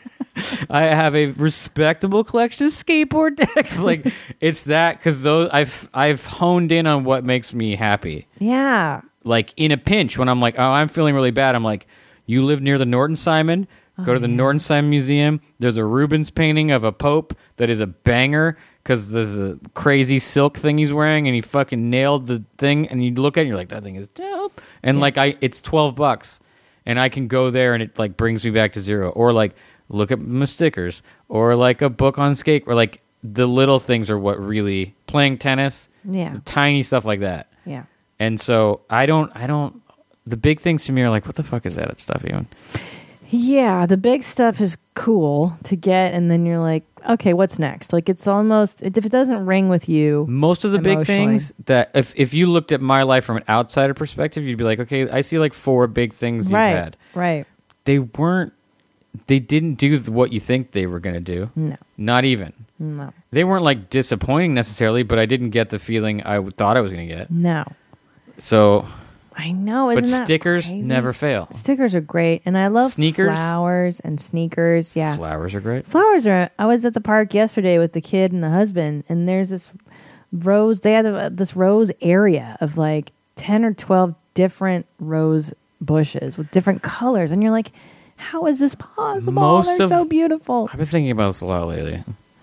I have a respectable collection of skateboard decks. Like, it's that because those I've I've honed in on what makes me happy. Yeah. Like in a pinch, when I'm like, oh, I'm feeling really bad. I'm like, you live near the Norton Simon. Go to the Norton Simon Museum. There's a Rubens painting of a Pope that is a banger because there's a crazy silk thing he's wearing, and he fucking nailed the thing. And you look at it, and you're like, that thing is dope. And like, I, it's twelve bucks, and I can go there, and it like brings me back to zero. Or like, look at my stickers, or like a book on skate, or like the little things are what really playing tennis. Yeah. The tiny stuff like that. Yeah. And so I don't, I don't. The big things to me are like, what the fuck is that stuff even? Yeah, the big stuff is cool to get, and then you're like, okay, what's next? Like, it's almost, if it doesn't ring with you, Most of the big Emotionally. things that if if you looked at my life from an outsider perspective, you'd be like, okay, I see like four big things you've right, had. right, They weren't. They didn't do what you think they were going to do. no, Not even. no, They weren't like disappointing necessarily, but I didn't get the feeling I w- thought I was going to get. no. So, I know, isn't but that stickers crazy? never fail. Stickers are great, and I love Sneakers? flowers and sneakers. Yeah, Flowers are great. flowers are. I was at the park yesterday with the kid and the husband, and there's this rose. They had a, this rose area of like ten or twelve different rose bushes with different colors, and you're like, how is this possible? Most They're of- so beautiful. I've been thinking about this a lot lately.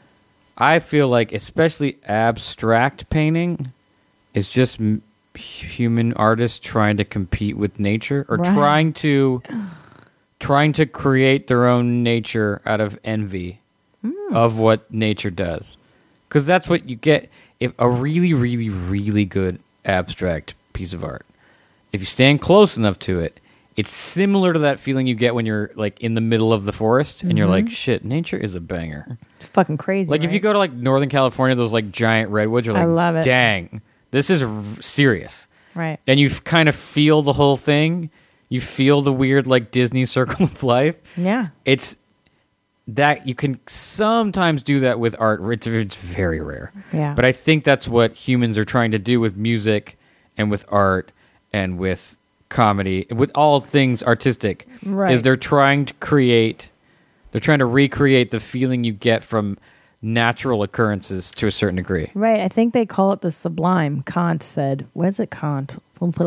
I feel like, especially abstract painting, is just m- human artists trying to compete with nature, or Right. trying to trying to create their own nature out of envy of what nature does. Because that's what you get if a really, really, really good abstract piece of art. If you stand close enough to it, it's similar to that feeling you get when you're like in the middle of the forest and you're like, shit, nature is a banger. It's fucking crazy. Like if you right? go to like Northern California, those like giant redwoods, you're like, I love it. dang, this is r- serious. right, And you f- kind of feel the whole thing. You feel the weird like Disney circle of life. yeah, It's that you can sometimes do that with art. It's, it's very rare. yeah, But I think that's what humans are trying to do with music and with art and with comedy, with all things artistic. Right. Is they're trying to create, they're trying to recreate the feeling you get from natural occurrences to a certain degree. right. I think they call it the sublime. Kant said, "Where's it, Kant?"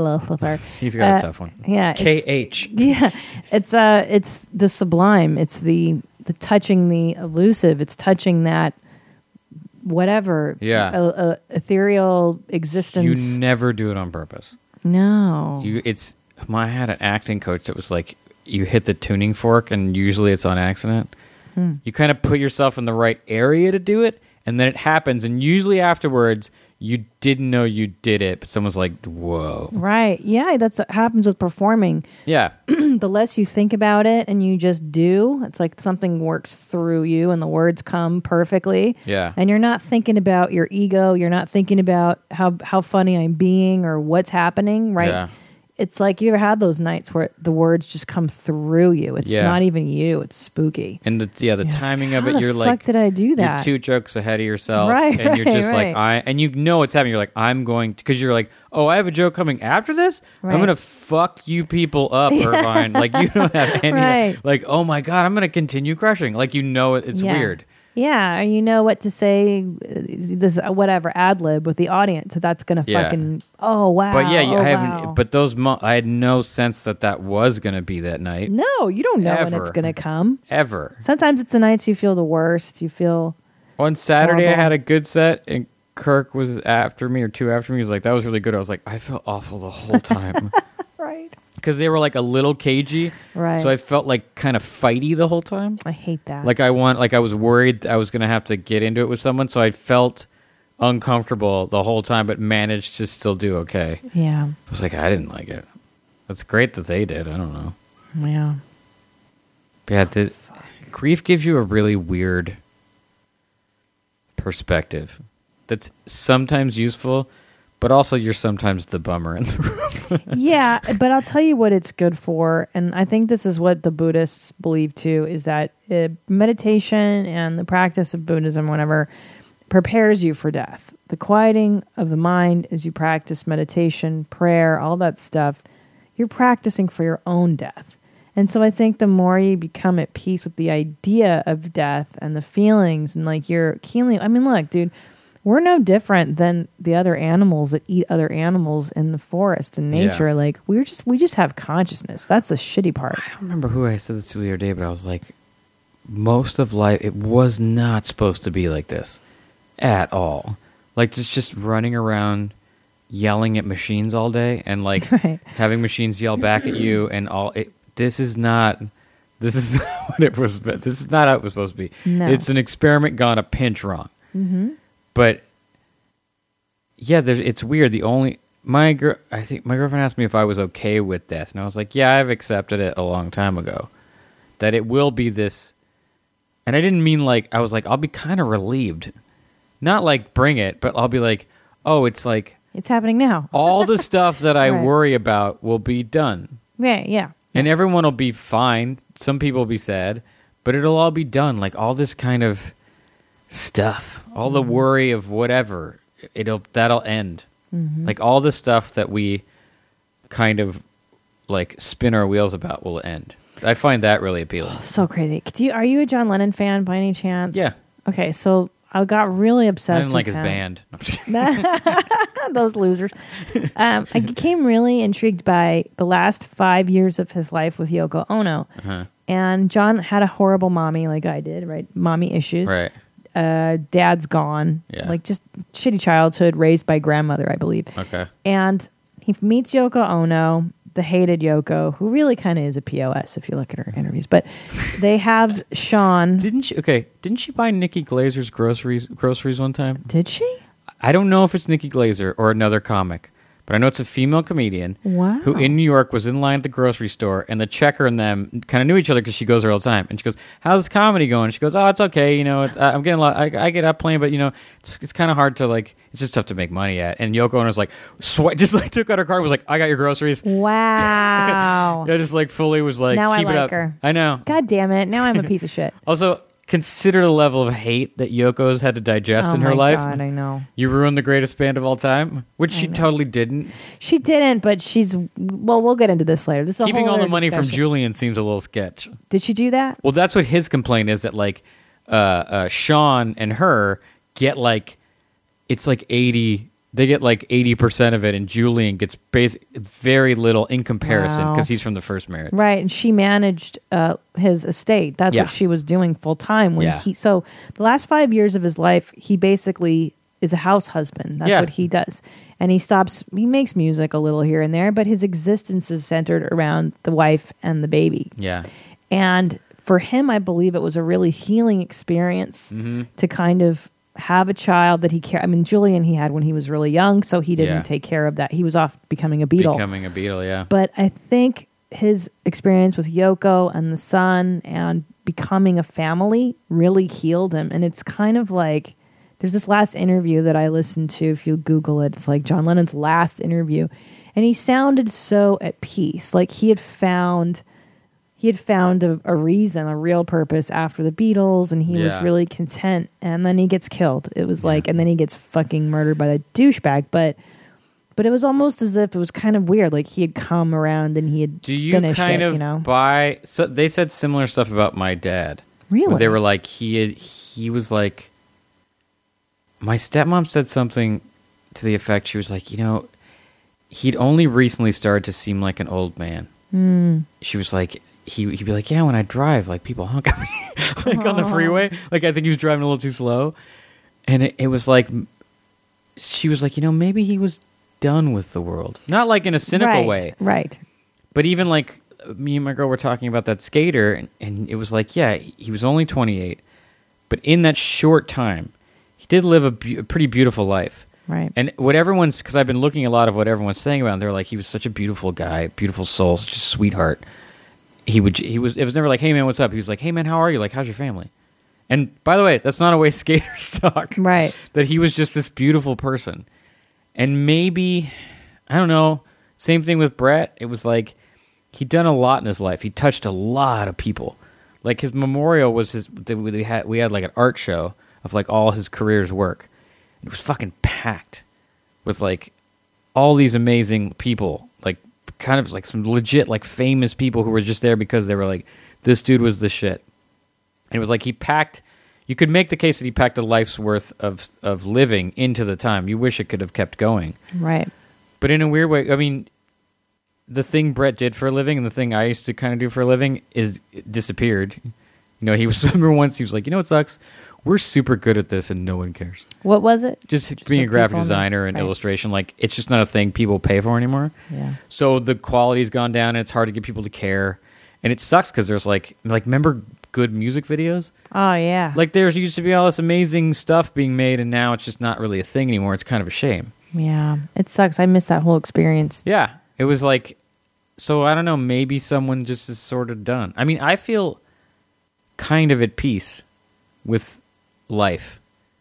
He's got Uh, a tough one. Yeah, K it's- H. Yeah, it's uh, it's the sublime. It's the the touching the elusive. It's touching that whatever. Yeah. A, a ethereal You existence. never do it on purpose. no. You, it's my, I had an acting coach that was like, you hit the tuning fork, and usually it's on accident. Hmm. You kind of put yourself in the right area to do it, and then it happens. And usually afterwards, you didn't know you did it, but someone's like, "Whoa!" Right. Yeah, that's what happens with performing. Yeah, The less you think about it and you just do, it's like something works through you and the words come perfectly. yeah, And you're not thinking about your ego. You're not thinking about how, how funny I'm being or what's happening, right? Yeah. It's like you ever had those nights where the words just come through you. It's Yeah. not even you. It's spooky. and the, yeah, the Yeah. timing of How it, the you're fuck like, did I do that? You're two jokes ahead of yourself, Right, and you're right, just right. like, I, and you know what's happening. You're like, I'm going because you're like, oh, I have a joke coming after this. Right. I'm gonna fuck you people up, Irvine. Like you don't have any. Right. Like, oh my god, I'm gonna continue crushing. Like you know, it, it's Yeah. weird. Yeah, and you know what to say, uh, this uh, whatever ad lib with the audience. So that's gonna Yeah. fucking. Oh wow! But yeah, you, oh, I haven't. wow. But those, mo- I had no sense that that was gonna be that night no, you don't know when Ever. it's gonna come. ever. Sometimes it's the nights you feel the worst. You feel On Saturday, I Horrible. had a good set, and Kirk was after me or two after me. He was like, "That was really good." I was like, "I felt awful the whole time." right. Because they were like a little cagey, Right. so I felt like kind of fighty the whole time. I hate that. Like I want, like I was worried I was gonna have to get into it with someone, so I felt uncomfortable the whole time, but managed to still do okay. yeah, I was like, I didn't like it. That's great that they did. I don't know. yeah. But yeah, the, grief gives you a really weird perspective. That's sometimes useful, but also you're sometimes the bummer in the room. Yeah, but I'll tell you what it's good for, and I think this is what the Buddhists believe too, is that uh, meditation and the practice of Buddhism, whatever, prepares you for death. The quieting of the mind as you practice meditation, prayer, all that stuff, you're practicing for your own death. And so I think the more you become at peace with the idea of death and the feelings and like you're healing, I mean, look, dude, we're no different than the other animals that eat other animals in the forest and nature. Yeah. Like we're just, we just have consciousness. That's the shitty part. I don't remember who I said this to the other day, but I was like, most of life, it was not supposed to be like this at all. Like just just running around yelling at machines all day and like Right. having machines yell back at you and all. It, this is not. This is not what it was. This is not how it was supposed to be. No. It's an experiment gone a pinch wrong. Mm-hmm. But yeah, there's, it's weird. The only my girl, I think my girlfriend asked me if I was okay with death, and I was like, yeah, I've accepted it a long time ago. That it will be this, and I didn't mean like I was like I'll be kind of relieved, not like bring it, but I'll be like, oh, it's like It's happening now. all the stuff that I Right. worry about will be done, Yeah, yeah. and everyone will be fine. Some people will be sad, but it'll all be done. Like all this kind of stuff, all the worry of whatever, it'll that'll end. Like all the stuff that we kind of like spin our wheels about will end. I find that really appealing. So crazy. Do you, are you a John Lennon fan by any chance? Yeah. Okay, so I got really I obsessed didn't like with his him. band. No, I'm just kidding. Those losers. Um, I became really intrigued by the last five years of his life with Yoko Ono. Uh-huh. And John had a horrible mommy, like I did, right? Mommy issues. Right. Uh, dad's gone. Yeah. Like just shitty childhood, raised by grandmother, I believe. Okay. And he meets Yoko Ono, the hated Yoko, who really kind of is a P O S if you look at her interviews. But they have Sean. Didn't she? Okay. Didn't she buy Nikki Glazer's groceries groceries one time? Did she? I don't know if it's Nikki Glazer or another comic, but I know it's a female comedian Wow. who in New York was in line at the grocery store, and the checker and them kind of knew each other because she goes there all the time. And she goes, "How's comedy going?" She goes, "Oh, it's okay. You know, it's, I'm getting a lot. I, I get up playing, but you know, it's it's kind of hard to like. It's just tough to make money at." And Yoko Ono's like, sweat, just like took out her card, and was like, "I got your groceries." Wow. Yeah, just like fully was like, Now I keep it like up. her. I know. God damn it. Now I'm a piece of shit. Also, consider the level of hate that Yoko's had to digest Oh in her my life. God, I know. You ruined the greatest band of all time, which I she know. totally didn't. She didn't, but she's, well, we'll get into this later. This is a Keeping whole all the other money from discussion. Julian seems a little sketch. Did she do that? Well, that's what his complaint is, that like uh, uh, Sean and her get like, it's like eighty they get like eighty percent of it, and Julian gets bas- very little in comparison Wow. because he's from the first marriage. Right, and she managed uh, his estate. That's Yeah. what she was doing full time when Yeah. he. So the last five years of his life, he basically is a house husband. That's Yeah. what he does, and he stops. He makes music a little here and there, but his existence is centered around the wife and the baby. Yeah. And for him, I believe it was a really healing experience Mm-hmm. to kind of have a child that he care. I mean, Julian he had when he was really young, so he didn't Yeah. take care of that. He was off becoming a Beatle. Becoming a Beatle, yeah. But I think his experience with Yoko and the son and becoming a family really healed him. And it's kind of like there's this last interview that I listened to. If you Google it, it's like John Lennon's last interview. And he sounded so at peace. Like he had found he had found a, a reason, a real purpose after the Beatles, and he was Yeah. really content. And then he gets killed. It was like, and then he gets fucking murdered by the douchebag. But But it was almost as if it was kind of weird. Like he had come around and he had Do you finished kind it, of you know? buy? So they said similar stuff about my dad. Really? Where they were like he had, he was like. My stepmom said something to the effect. She was like, you know, he'd only recently started to seem like an old man. Mm. She was like, he he'd be like, yeah, when I drive, like people honk at me, like on the freeway. Like I think he was driving a little too slow, and it, it was like, she was like, you know, maybe he was done with the world, not like in a cynical right, way, Right. but even like me and my girl were talking about that skater, and, and it was like, yeah, he was only twenty-eight, but in that short time, he did live a, be- a pretty beautiful life. Right. And what everyone's, because I've been looking a lot of what everyone's saying about him, they're like, he was such a beautiful guy, beautiful soul, such a sweetheart. He would, he was, it was never like, hey man, what's up? He was like, hey man, how are you? Like, how's your family? And by the way, that's not a way skaters talk. Right. That he was just this beautiful person. And maybe, I don't know, same thing with Brett. It was like, he'd done a lot in his life. He touched a lot of people. Like his memorial was his, we had, we had like an art show of like all his career's work. It was fucking packed with like all these amazing people, like kind of like some legit like famous people who were just there because they were like, this dude was the shit. And it was like he packed, you could make the case that he packed a life's worth of of living into the time. You wish it could have kept going. Right. But in a weird way, I mean, the thing Brett did for a living and the thing I used to kind of do for a living is it disappeared. You know, he was, remember once he was like, you know what sucks? We're super good at this and no one cares. What was it? Just, Just being so a graphic people know. designer and Right. illustration, like it's just not a thing people pay for anymore. Yeah. So the quality's gone down and it's hard to get people to care. And it sucks because there's like, like remember good music videos? Oh yeah. Like there's used to be all this amazing stuff being made and now it's just not really a thing anymore. It's kind of a shame. yeah. It sucks. I missed that whole experience. Yeah. It was like, so I don't know, maybe someone just is sort of done. I mean, I feel kind of at peace with life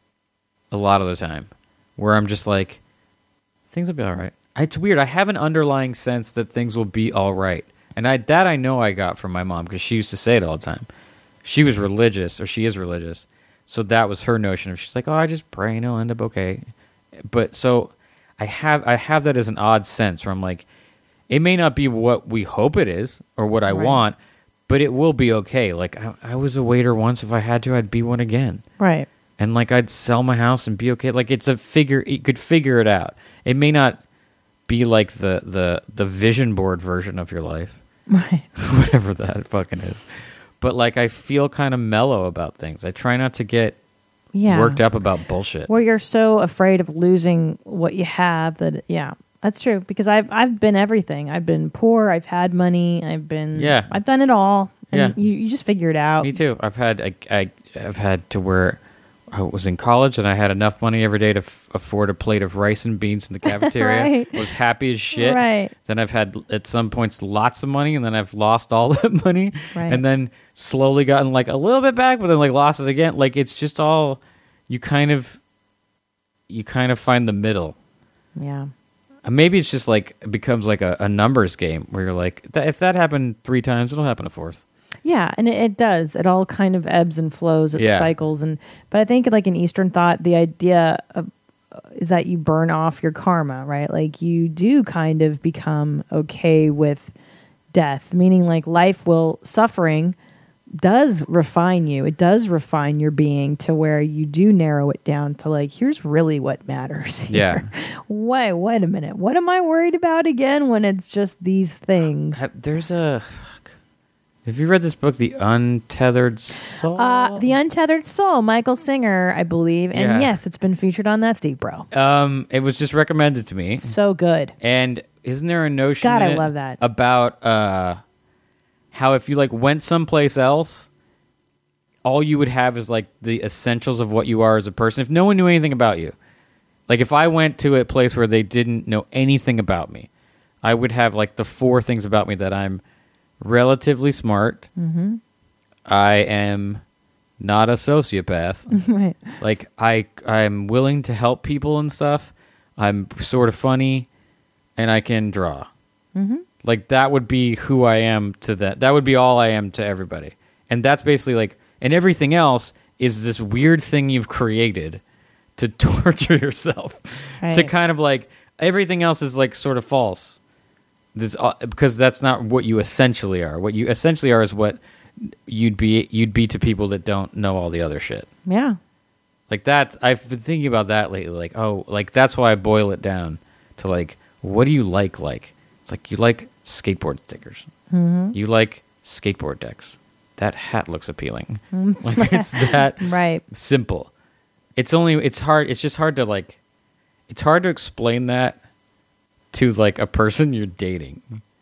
a lot of the time where I'm just like, things will be all right. It's weird. I have an underlying sense that things will be all right. And I that I know I got from my mom because she used to say it all the time. She was religious, or she is religious. So that was her notion of, she's like, oh, I just pray and it'll end up okay. But so I have I have that as an odd sense where I'm like, it may not be what we hope it is or what I Right. want, but it will be okay. Like I, I was a waiter once. If I had to, I'd be one again. Right. And like I'd sell my house and be okay. Like it's a figure. You could figure it out. It may not be like the the the vision board version of your life, Right. whatever that fucking is. But like I feel kind of mellow about things. I try not to get Yeah. worked up about bullshit. Where you're so afraid of losing what you have that yeah, that's true. Because I've I've been everything. I've been poor, I've had money, I've been Yeah. I've done it all. And Yeah. you, you just figure it out. Me too. I've had I, I I've had to where I was in college and I had enough money every day to f- afford a plate of rice and beans in the cafeteria. Right. I was happy as shit. Right. Then I've had at some points lots of money and then I've lost all that money. Right. And then slowly gotten like a little bit back, but then like lost it again. Like it's just all you kind of you kind of find the middle. Yeah. Uh, Maybe it's just like it becomes like a, a numbers game where you're like, "Th- if that happened three times, it'll happen a fourth. Yeah, and it, it does. It all kind of ebbs and flows. It Yeah. cycles, and but I think like in Eastern thought, the idea of, uh, is that you burn off your karma, right? Like you do kind of become okay with death, meaning like life will suffering does refine you. It does refine your being to where you do narrow it down to like, here's really what matters here. Yeah. Wait, wait a minute. What am I worried about again when it's just these things? There's a... Have you read this book, The Untethered Soul? Uh, The Untethered Soul, Michael Singer, I believe. And Yeah. yes, it's been featured on That's Deep Bro. Um, it was just recommended to me. So good. And isn't there a notion God, in I it love that. about uh, how if you like went someplace else, all you would have is like the essentials of what you are as a person. If no one knew anything about you, like if I went to a place where they didn't know anything about me, I would have like the four things about me that I'm relatively smart. Mm-hmm. I am not a sociopath. Right. Like I, I'm willing to help people and stuff. I'm sort of funny, and I can draw. Mm-hmm. Like that would be who I am to that. That would be all I am to everybody. And that's basically like, and everything else is this weird thing you've created to torture yourself. Right. To kind of like everything else is like sort of false. This uh, because that's not what you essentially are. What you essentially are is what you'd be you'd be to people that don't know all the other shit. Yeah. Like that, I've been thinking about that lately. Like, oh, like that's why I boil it down to like, what do you like? Like, it's like you like skateboard stickers. Mm-hmm. You like skateboard decks. That hat looks appealing. Like it's that Right. simple. It's only it's hard. It's just hard to like. It's hard to explain that to like a person you're dating.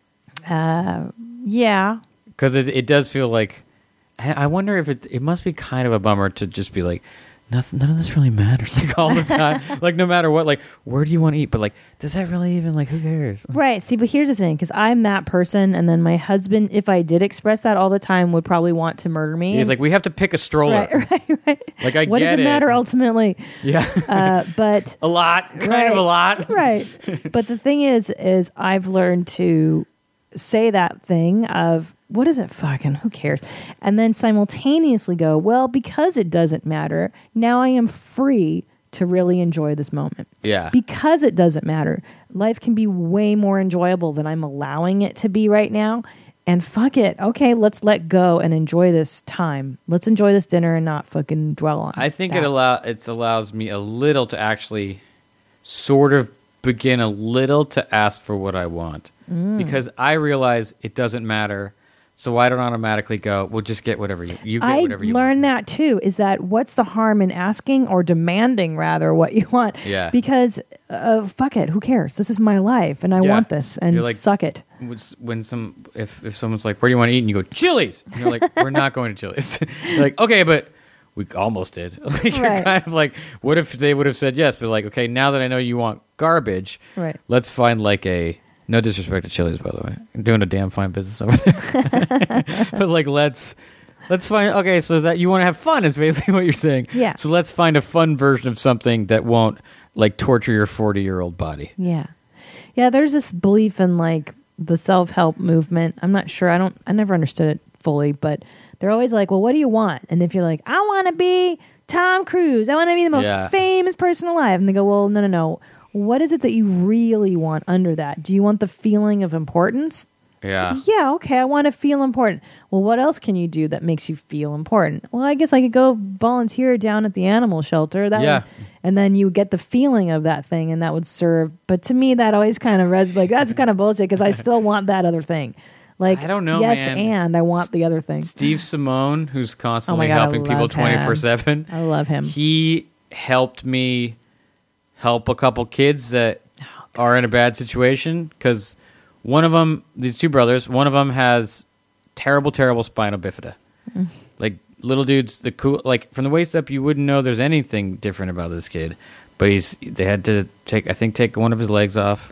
Uh, yeah. Because it it does feel like, I I wonder if it it must be kind of a bummer to just be like, nothing, none of this really matters like all the time. Like no matter what, like where do you want to eat? But like, does that really even like who cares? Right. See, but here's the thing, because I'm that person, and then my husband, if I did express that all the time, would probably want to murder me. He's like, we have to pick a stroller. right, right, right. Like I what get does it, it. matter ultimately? Yeah, Uh, but a lot, kind Right. of a lot. right. But the thing is, is I've learned to say that thing of, what is it fucking, who cares? And then simultaneously go, well, because it doesn't matter, now I am free to really enjoy this moment. Yeah. Because it doesn't matter. Life can be way more enjoyable than I'm allowing it to be right now. And fuck it. Okay, let's let go and enjoy this time. Let's enjoy this dinner and not fucking dwell on I think that. it allow it allows me a little to actually sort of begin a little to ask for what I want. Mm. Because I realize it doesn't matter. So I don't automatically go, well, just get whatever you, you get I whatever you learned want. that too, is that what's the harm in asking or demanding rather what you want? Yeah. Because uh, fuck it, who cares? This is my life and I Yeah. want this, and You're like- suck it. When some if, if someone's like, where do you want to eat? And you go, Chili's. And you're like, we're not going to Chili's. You're like, okay, but we almost did. Like, you're Right. kind of like, what if they would have said yes? But like, okay, now that I know you want garbage, Right. let's find like a, no disrespect to Chili's, by the way. I'm doing a damn fine business over there. But like, let's let's find, okay, so that you want to have fun is basically what you're saying. Yeah. So let's find a fun version of something that won't like torture your forty-year-old body. Yeah. Yeah, there's this belief in like the self-help movement. I'm not sure. I don't I never understood it fully, but they're always like, "Well, what do you want?" And if you're like, "I want to be Tom Cruise. I want to be the most Yeah. famous person alive." And they go, "Well, no, no, no. What is it that you really want under that? Do you want the feeling of importance?" Yeah. Yeah, okay, I want to feel important. Well, what else can you do that makes you feel important? Well, I guess I could go volunteer down at the animal shelter. That Yeah. would, and then you get the feeling of that thing, and that would serve. But to me, that always kind of res like that's kind of bullshit because I still want that other thing. Like, I don't know, yes, man. and I want the other thing. Steve Simone, who's constantly Oh God, I helping people love him. twenty-four seven. I love him. He helped me help a couple kids that are in a bad situation because one of them, these two brothers, one of them has terrible, terrible spinal bifida. Mm. Like little dudes, the cool, like from the waist up, you wouldn't know there's anything different about this kid. But he's, they had to take, I think, take one of his legs off.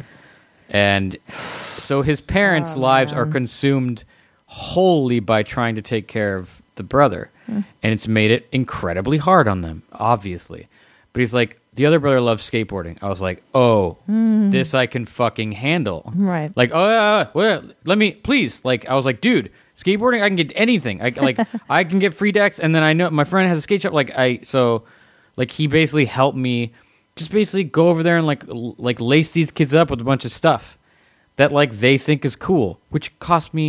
And so his parents' Oh, lives man. are consumed wholly by trying to take care of the brother. Mm. And it's made it incredibly hard on them, obviously. But he's like, the other brother loves skateboarding. I was like, oh, Mm. this I can fucking handle. Right. Like, oh, uh, well, let me, please. Like, I was like, dude, skateboarding, I can get anything. I like, I can get free decks, and then I know my friend has a skate shop. Like, I so, like, he basically helped me, just basically go over there and like, l- like lace these kids up with a bunch of stuff that like they think is cool, which cost me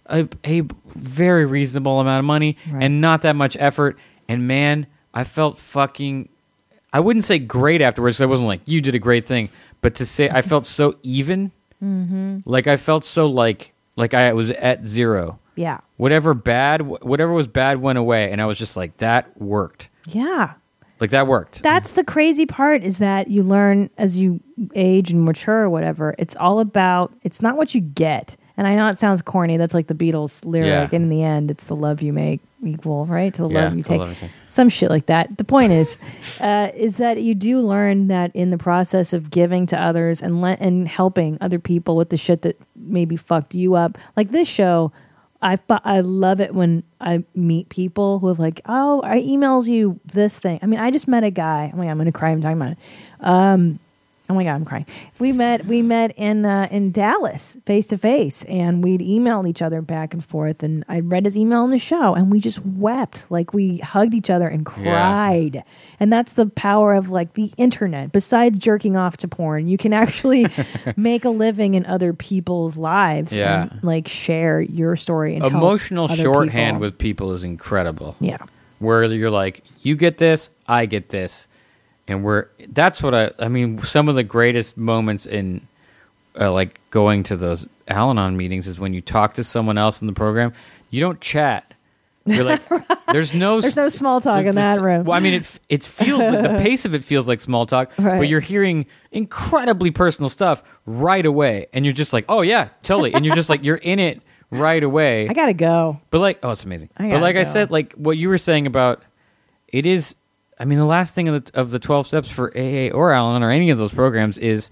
a, a very reasonable amount of money Right. and not that much effort. And man, I felt fucking, I wouldn't say great afterwards. 'Cause I wasn't like, you did a great thing. But to say I felt so even, Mm-hmm. like I felt so like, like I was at zero. Yeah. Whatever bad, whatever was bad went away. And I was just like, that worked. Yeah. Like that worked. That's the crazy part, is that you learn as you age and mature or whatever. It's all about, it's not what you get. And I know it sounds corny. That's like the Beatles lyric. Yeah. And in the end, it's the love you make equal, right? To the Yeah, love you to take. love you take. Some shit like that. The point is, uh, is that you do learn that in the process of giving to others and le- and helping other people with the shit that maybe fucked you up. Like this show, I fu- I love it when I meet people who have like, oh, I emails you this thing. I mean, I just met a guy. Oh my God, I'm gonna cry. I'm talking about it. Um, oh my God, I'm crying. We met we met in uh, in Dallas face to face, and we'd emailed each other back and forth. And I read his email on the show, and we just wept, like we hugged each other and cried. And that's the power of like the internet. Besides jerking off to porn, you can actually make a living in other people's lives. Yeah. And, like share your story and help Emotional other shorthand people. with people is incredible. Yeah. Where you're like, you get this, I get this. And we're, that's what I, I mean, some of the greatest moments in uh, like going to those Al-Anon meetings is when you talk to someone else in the program, you don't chat. You're like, there's no, There's no small talk there's- in that there's- room. Well, I mean, it, it feels like the pace of it feels like small talk, Right. but you're hearing incredibly personal stuff right away. And you're just like, oh yeah, totally. And you're just like, you're in it right away. I gotta go. But like, oh, it's amazing. I But gotta like I go. said, like what you were saying about it is, I mean, the last thing of the, of the twelve steps for A A or Al-Anon or any of those programs is,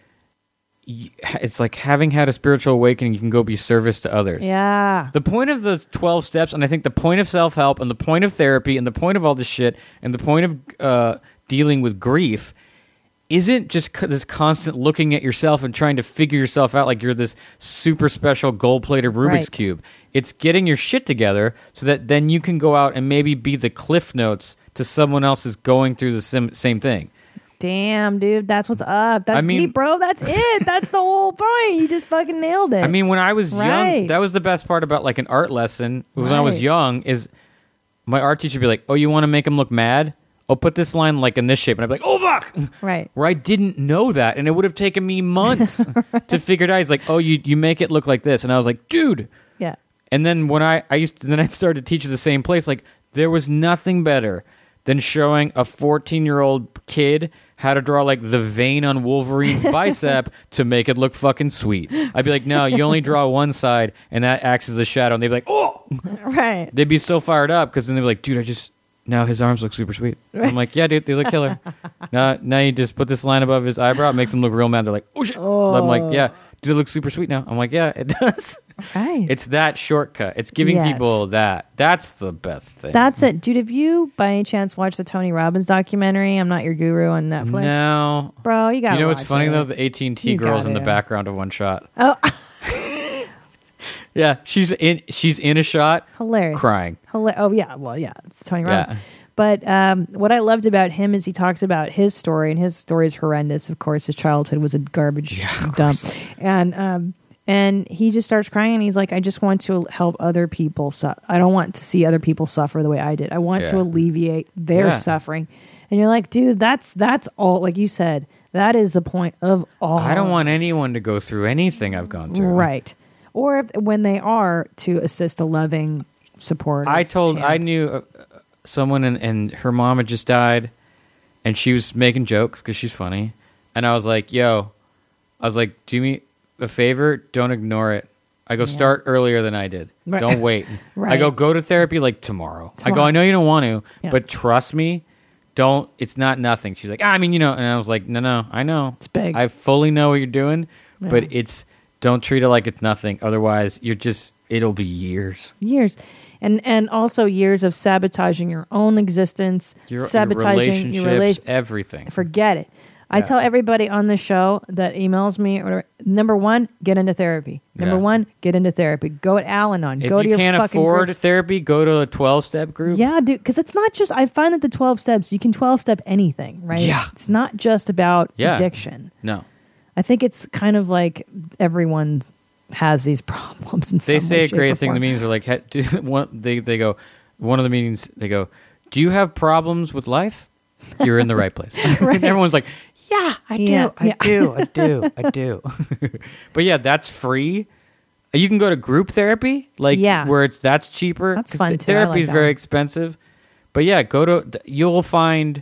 y- it's like having had a spiritual awakening, you can go be service to others. Yeah. The point of the twelve steps, and I think the point of self-help and the point of therapy and the point of all this shit and the point of uh, dealing with grief isn't just co- this constant looking at yourself and trying to figure yourself out like you're this super special gold-plated Rubik's Right. Cube. It's getting your shit together so that then you can go out and maybe be the cliff notes to someone else who's going through the sim- same thing. Damn, dude, that's what's up. That's I mean- deep, bro. That's it. That's the whole point. You just fucking nailed it. I mean, when I was young, Right. that was the best part about like an art lesson. Was when I was Right. young, is my art teacher would be like, "Oh, you want to make him look mad? Oh, put this line like in this shape," and I'd be like, "Oh fuck!" right. Where I didn't know that, and it would have taken me months to figure it out. He's like, "Oh, you you make it look like this," and I was like, "Dude." Yeah. And then when I I used to, then I started to teach at the same place. Like there was nothing better than showing a fourteen year old kid how to draw like the vein on Wolverine's bicep to make it look fucking sweet. I'd be like, no, you only draw one side, and that acts as a shadow. And they'd be like, oh, Right. they'd be so fired up because then they'd be like, dude, I just now his arms look super sweet. I'm like, yeah, dude, they look killer. now, now you just put this line above his eyebrow, it makes him look real mad. They're like, oh shit. I'm like, yeah, dude, it looks super sweet now. I'm like, yeah, it does. Right. It's that shortcut. It's giving Yes. people that. That's the best thing. That's it. Dude, have you by any chance watched the Tony Robbins documentary, I'm Not Your Guru, on Netflix? No. Bro, you gotta You know what's watch funny it. though? The A T and T You girl's in the gotta. background of one shot. Oh, Yeah, she's in. She's in a shot, hilarious. crying. Hila- oh, yeah. Well, yeah. It's Tony Robbins. Yeah. But um, what I loved about him is he talks about his story, and his story is horrendous. Of course, his childhood was a garbage dump. And um, and he just starts crying, and he's like, I just want to help other people. Su- I don't want to see other people suffer the way I did. I want to Yeah. alleviate their Yeah. suffering. And you're like, dude, that's that's all. Like you said, that is the point of all. I don't want this. anyone to go through anything I've gone through. Right. Or if, when they are, to assist a loving support. I told. I knew uh, someone, and, and her mom had just died, and she was making jokes because she's funny. And I was like, "Yo," I was like, "Do me a favor. Don't ignore it." I go, "Start earlier than I did. Right. Don't wait." Right. I go, "Go to therapy like tomorrow." I go, Tomorrow. "I know you don't want to, Yeah. but trust me." Don't. It's not nothing. She's like, ah, I mean, you know. And I was like, no, no, I know. It's big. I fully know what you're doing, Yeah. but it's don't treat it like it's nothing. Otherwise, you're just. It'll be years. years, and and also years of sabotaging your own existence, Your, sabotaging your your relation. everything. Forget it. I Yeah. tell everybody on the show that emails me, or number one, get into therapy. Number Yeah. one, get into therapy. Go at Al-Anon. If Go to you your can't fucking afford groups. therapy, go to a twelve-step group. Yeah, dude, because it's not just. I find that the twelve steps, you can twelve step anything, right? Yeah. It's not just about Yeah. addiction. No. I think it's kind of like everyone has these problems. In They some say way, a great shape, or thing. The form. meetings are like, "Hey, do, one, they they go, one of the meetings they go, do you have problems with life? You're in the right place. Right. And everyone's like, yeah, I do, Yeah, I yeah. do, I do, I do. But yeah, that's free. You can go to group therapy, like Yeah. where it's that's cheaper. That's 'cause fun, th- too. I Therapy like is that very one. expensive. But yeah, go to you'll find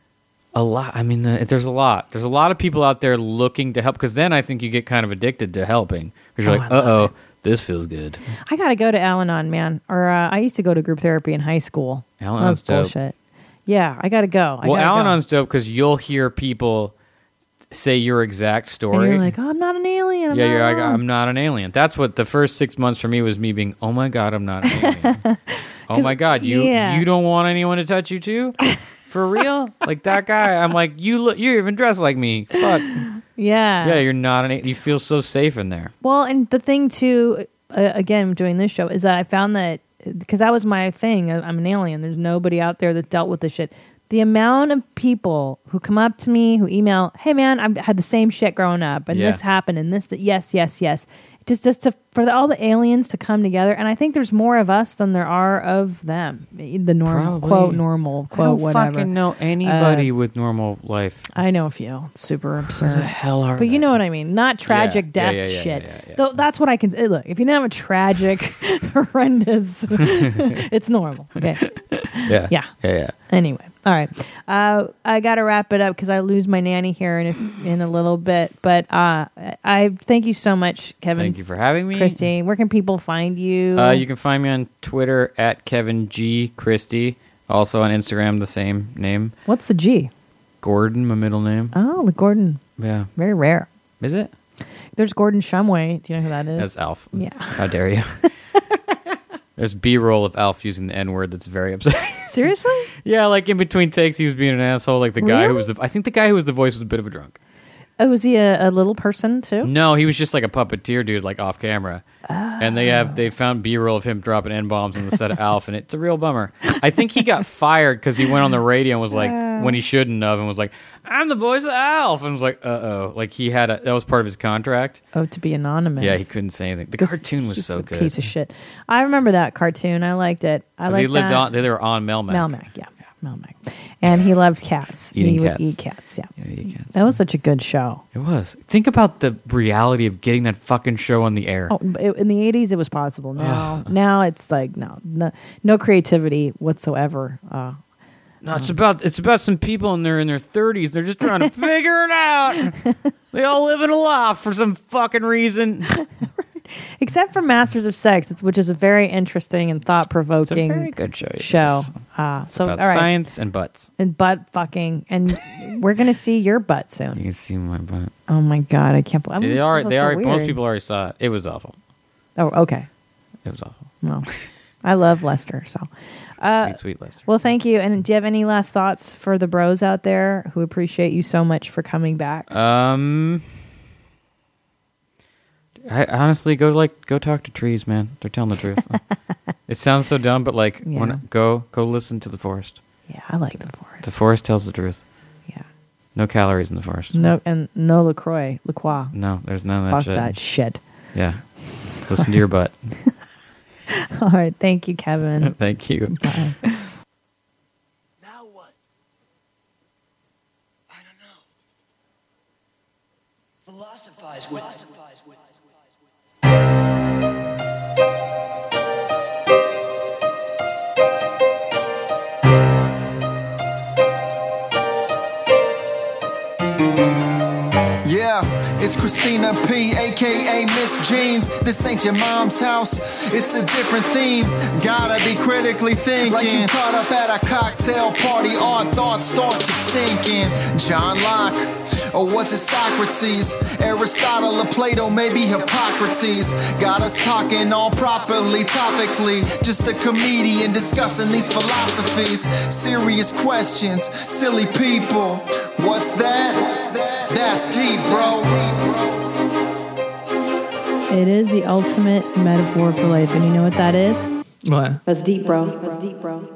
a lot. I mean, uh, there's a lot. There's a lot of people out there looking to help. Because then I think you get kind of addicted to helping. Because you're Oh, like, I uh love oh, this feels good. I got to go to Al-Anon, man. Or uh, I used to go to group therapy in high school. Al-Anon's That was dope. bullshit. Yeah, I got to go. I Well, gotta go. Al-Anon's dope because you'll hear people say your exact story. And you're like, oh, I'm not an alien. I'm yeah, not you're like, alone." I'm not an alien. That's what the first six months for me was me being, oh my God, I'm not an alien. Oh my God, you yeah. you don't want anyone to touch you too? For real? Like that guy? I'm like, you look, you're even dressed like me. Fuck. Yeah. Yeah, you're not an alien. You feel so safe in there. Well, and the thing too, uh, again, doing this show is that I found that because that was my thing. I- I'm an alien. There's nobody out there that dealt with this shit. The amount of people who come up to me, who email, "Hey man, I've had the same shit growing up, and Yeah. this happened, and this, yes, yes, yes." Just, just to for the, all the aliens to come together, and I think there's more of us than there are of them. The normal Probably. quote, normal I quote, don't whatever. fucking know anybody with normal life. I know a few. Super absurd. Who the hell are But you they? know what I mean. Not tragic Yeah, death yeah, yeah, yeah, shit. yeah, yeah. Though that's what I can eh, look. If you don't have a tragic, horrendous, it's normal. Okay. Yeah. Yeah. Yeah, yeah. Anyway, all right. Uh, I got to wrap it up because I lose my nanny here in a, in a little bit. But uh, I thank you so much, Kevin. Thank you for having me. Christy. Where can people find you? Uh, you can find me on Twitter at Kevin G. Christie. Also on Instagram, the same name. What's the G? Gordon, my middle name. Oh, the Gordon. Yeah. Very rare. Is it? There's Gordon Shumway. Do you know who that is? That's Alf. Yeah. How dare you? There's B-roll of Alf using the N-word that's very upsetting. Seriously? Yeah, like in between takes, he was being an asshole. Like the guy who Really? was the... I think the guy who was the voice was a bit of a drunk. Oh, was he a, a little person too? No, he was just like a puppeteer dude, like off camera. And they have they found B-roll of him dropping N-bombs on the set of Alf, and it's a real bummer. I think he got fired because he went on the radio and was like, when he shouldn't have, and was like, I'm the voice of Alf. And was like, uh-oh. Like he had a... That was part of his contract. Oh, to be anonymous. Yeah, he couldn't say anything. The 'Cause cartoon was he's so a good. Piece of shit. I remember that cartoon. I liked it. I 'Cause liked he lived that. on... They were on Melmac. Melmac, yeah, Melmac, and he loved cats. Eating he would cats. eat cats. Yeah, Yeah, you can't that was such a good show. It was. Think about the reality of getting that fucking show on the air. Oh, it, in the eighties, it was possible. Now, now it's like no, no, no creativity whatsoever. Uh, No, it's about it's about some people and they're in their thirties. They're just trying to figure it out. They all live in a loft for some fucking reason. except for Masters of Sex, it's, which is a very interesting and thought It's a provoking very good show. yes. show. Uh, so, About all right, science and butts. and butt fucking, and we're gonna see your butt You soon. can see my butt. Oh my god, I can't believe They are. They so are. Most weird. people already saw it. It was awful. Oh, okay. It was awful. Well, I love Lester. So, uh, sweet, sweet Lester. well, thank you. And do you have any last thoughts for the bros out there who appreciate you so much for coming back? Um, I honestly go like go talk to trees, man. They're telling the truth. It sounds so dumb, but like Yeah. when go go listen to the forest. Yeah, I like the forest. The forest tells the truth. Yeah. No calories in the forest. No, and no LaCroix, LaCroix. No, there's none of that Fuck shit. that shit. Yeah. Listen to your butt. All right. Thank you, Kevin. Thank you. Bye. Now what? I don't know. Philosophize with it. Yeah, it's Christina P, aka Miss Jeans. This ain't your mom's house, it's a different theme. Gotta be critically thinking. Like you caught up at a cocktail party, odd thoughts start to sink in. John Locke, or was it Socrates? Aristotle or Plato, maybe Hippocrates. Got us talking all properly, topically. Just a comedian discussing these philosophies. Serious questions, silly people. What's that? That's deep, bro. It is the ultimate metaphor for life. And you know what that is? What? That's deep, bro. That's deep, bro.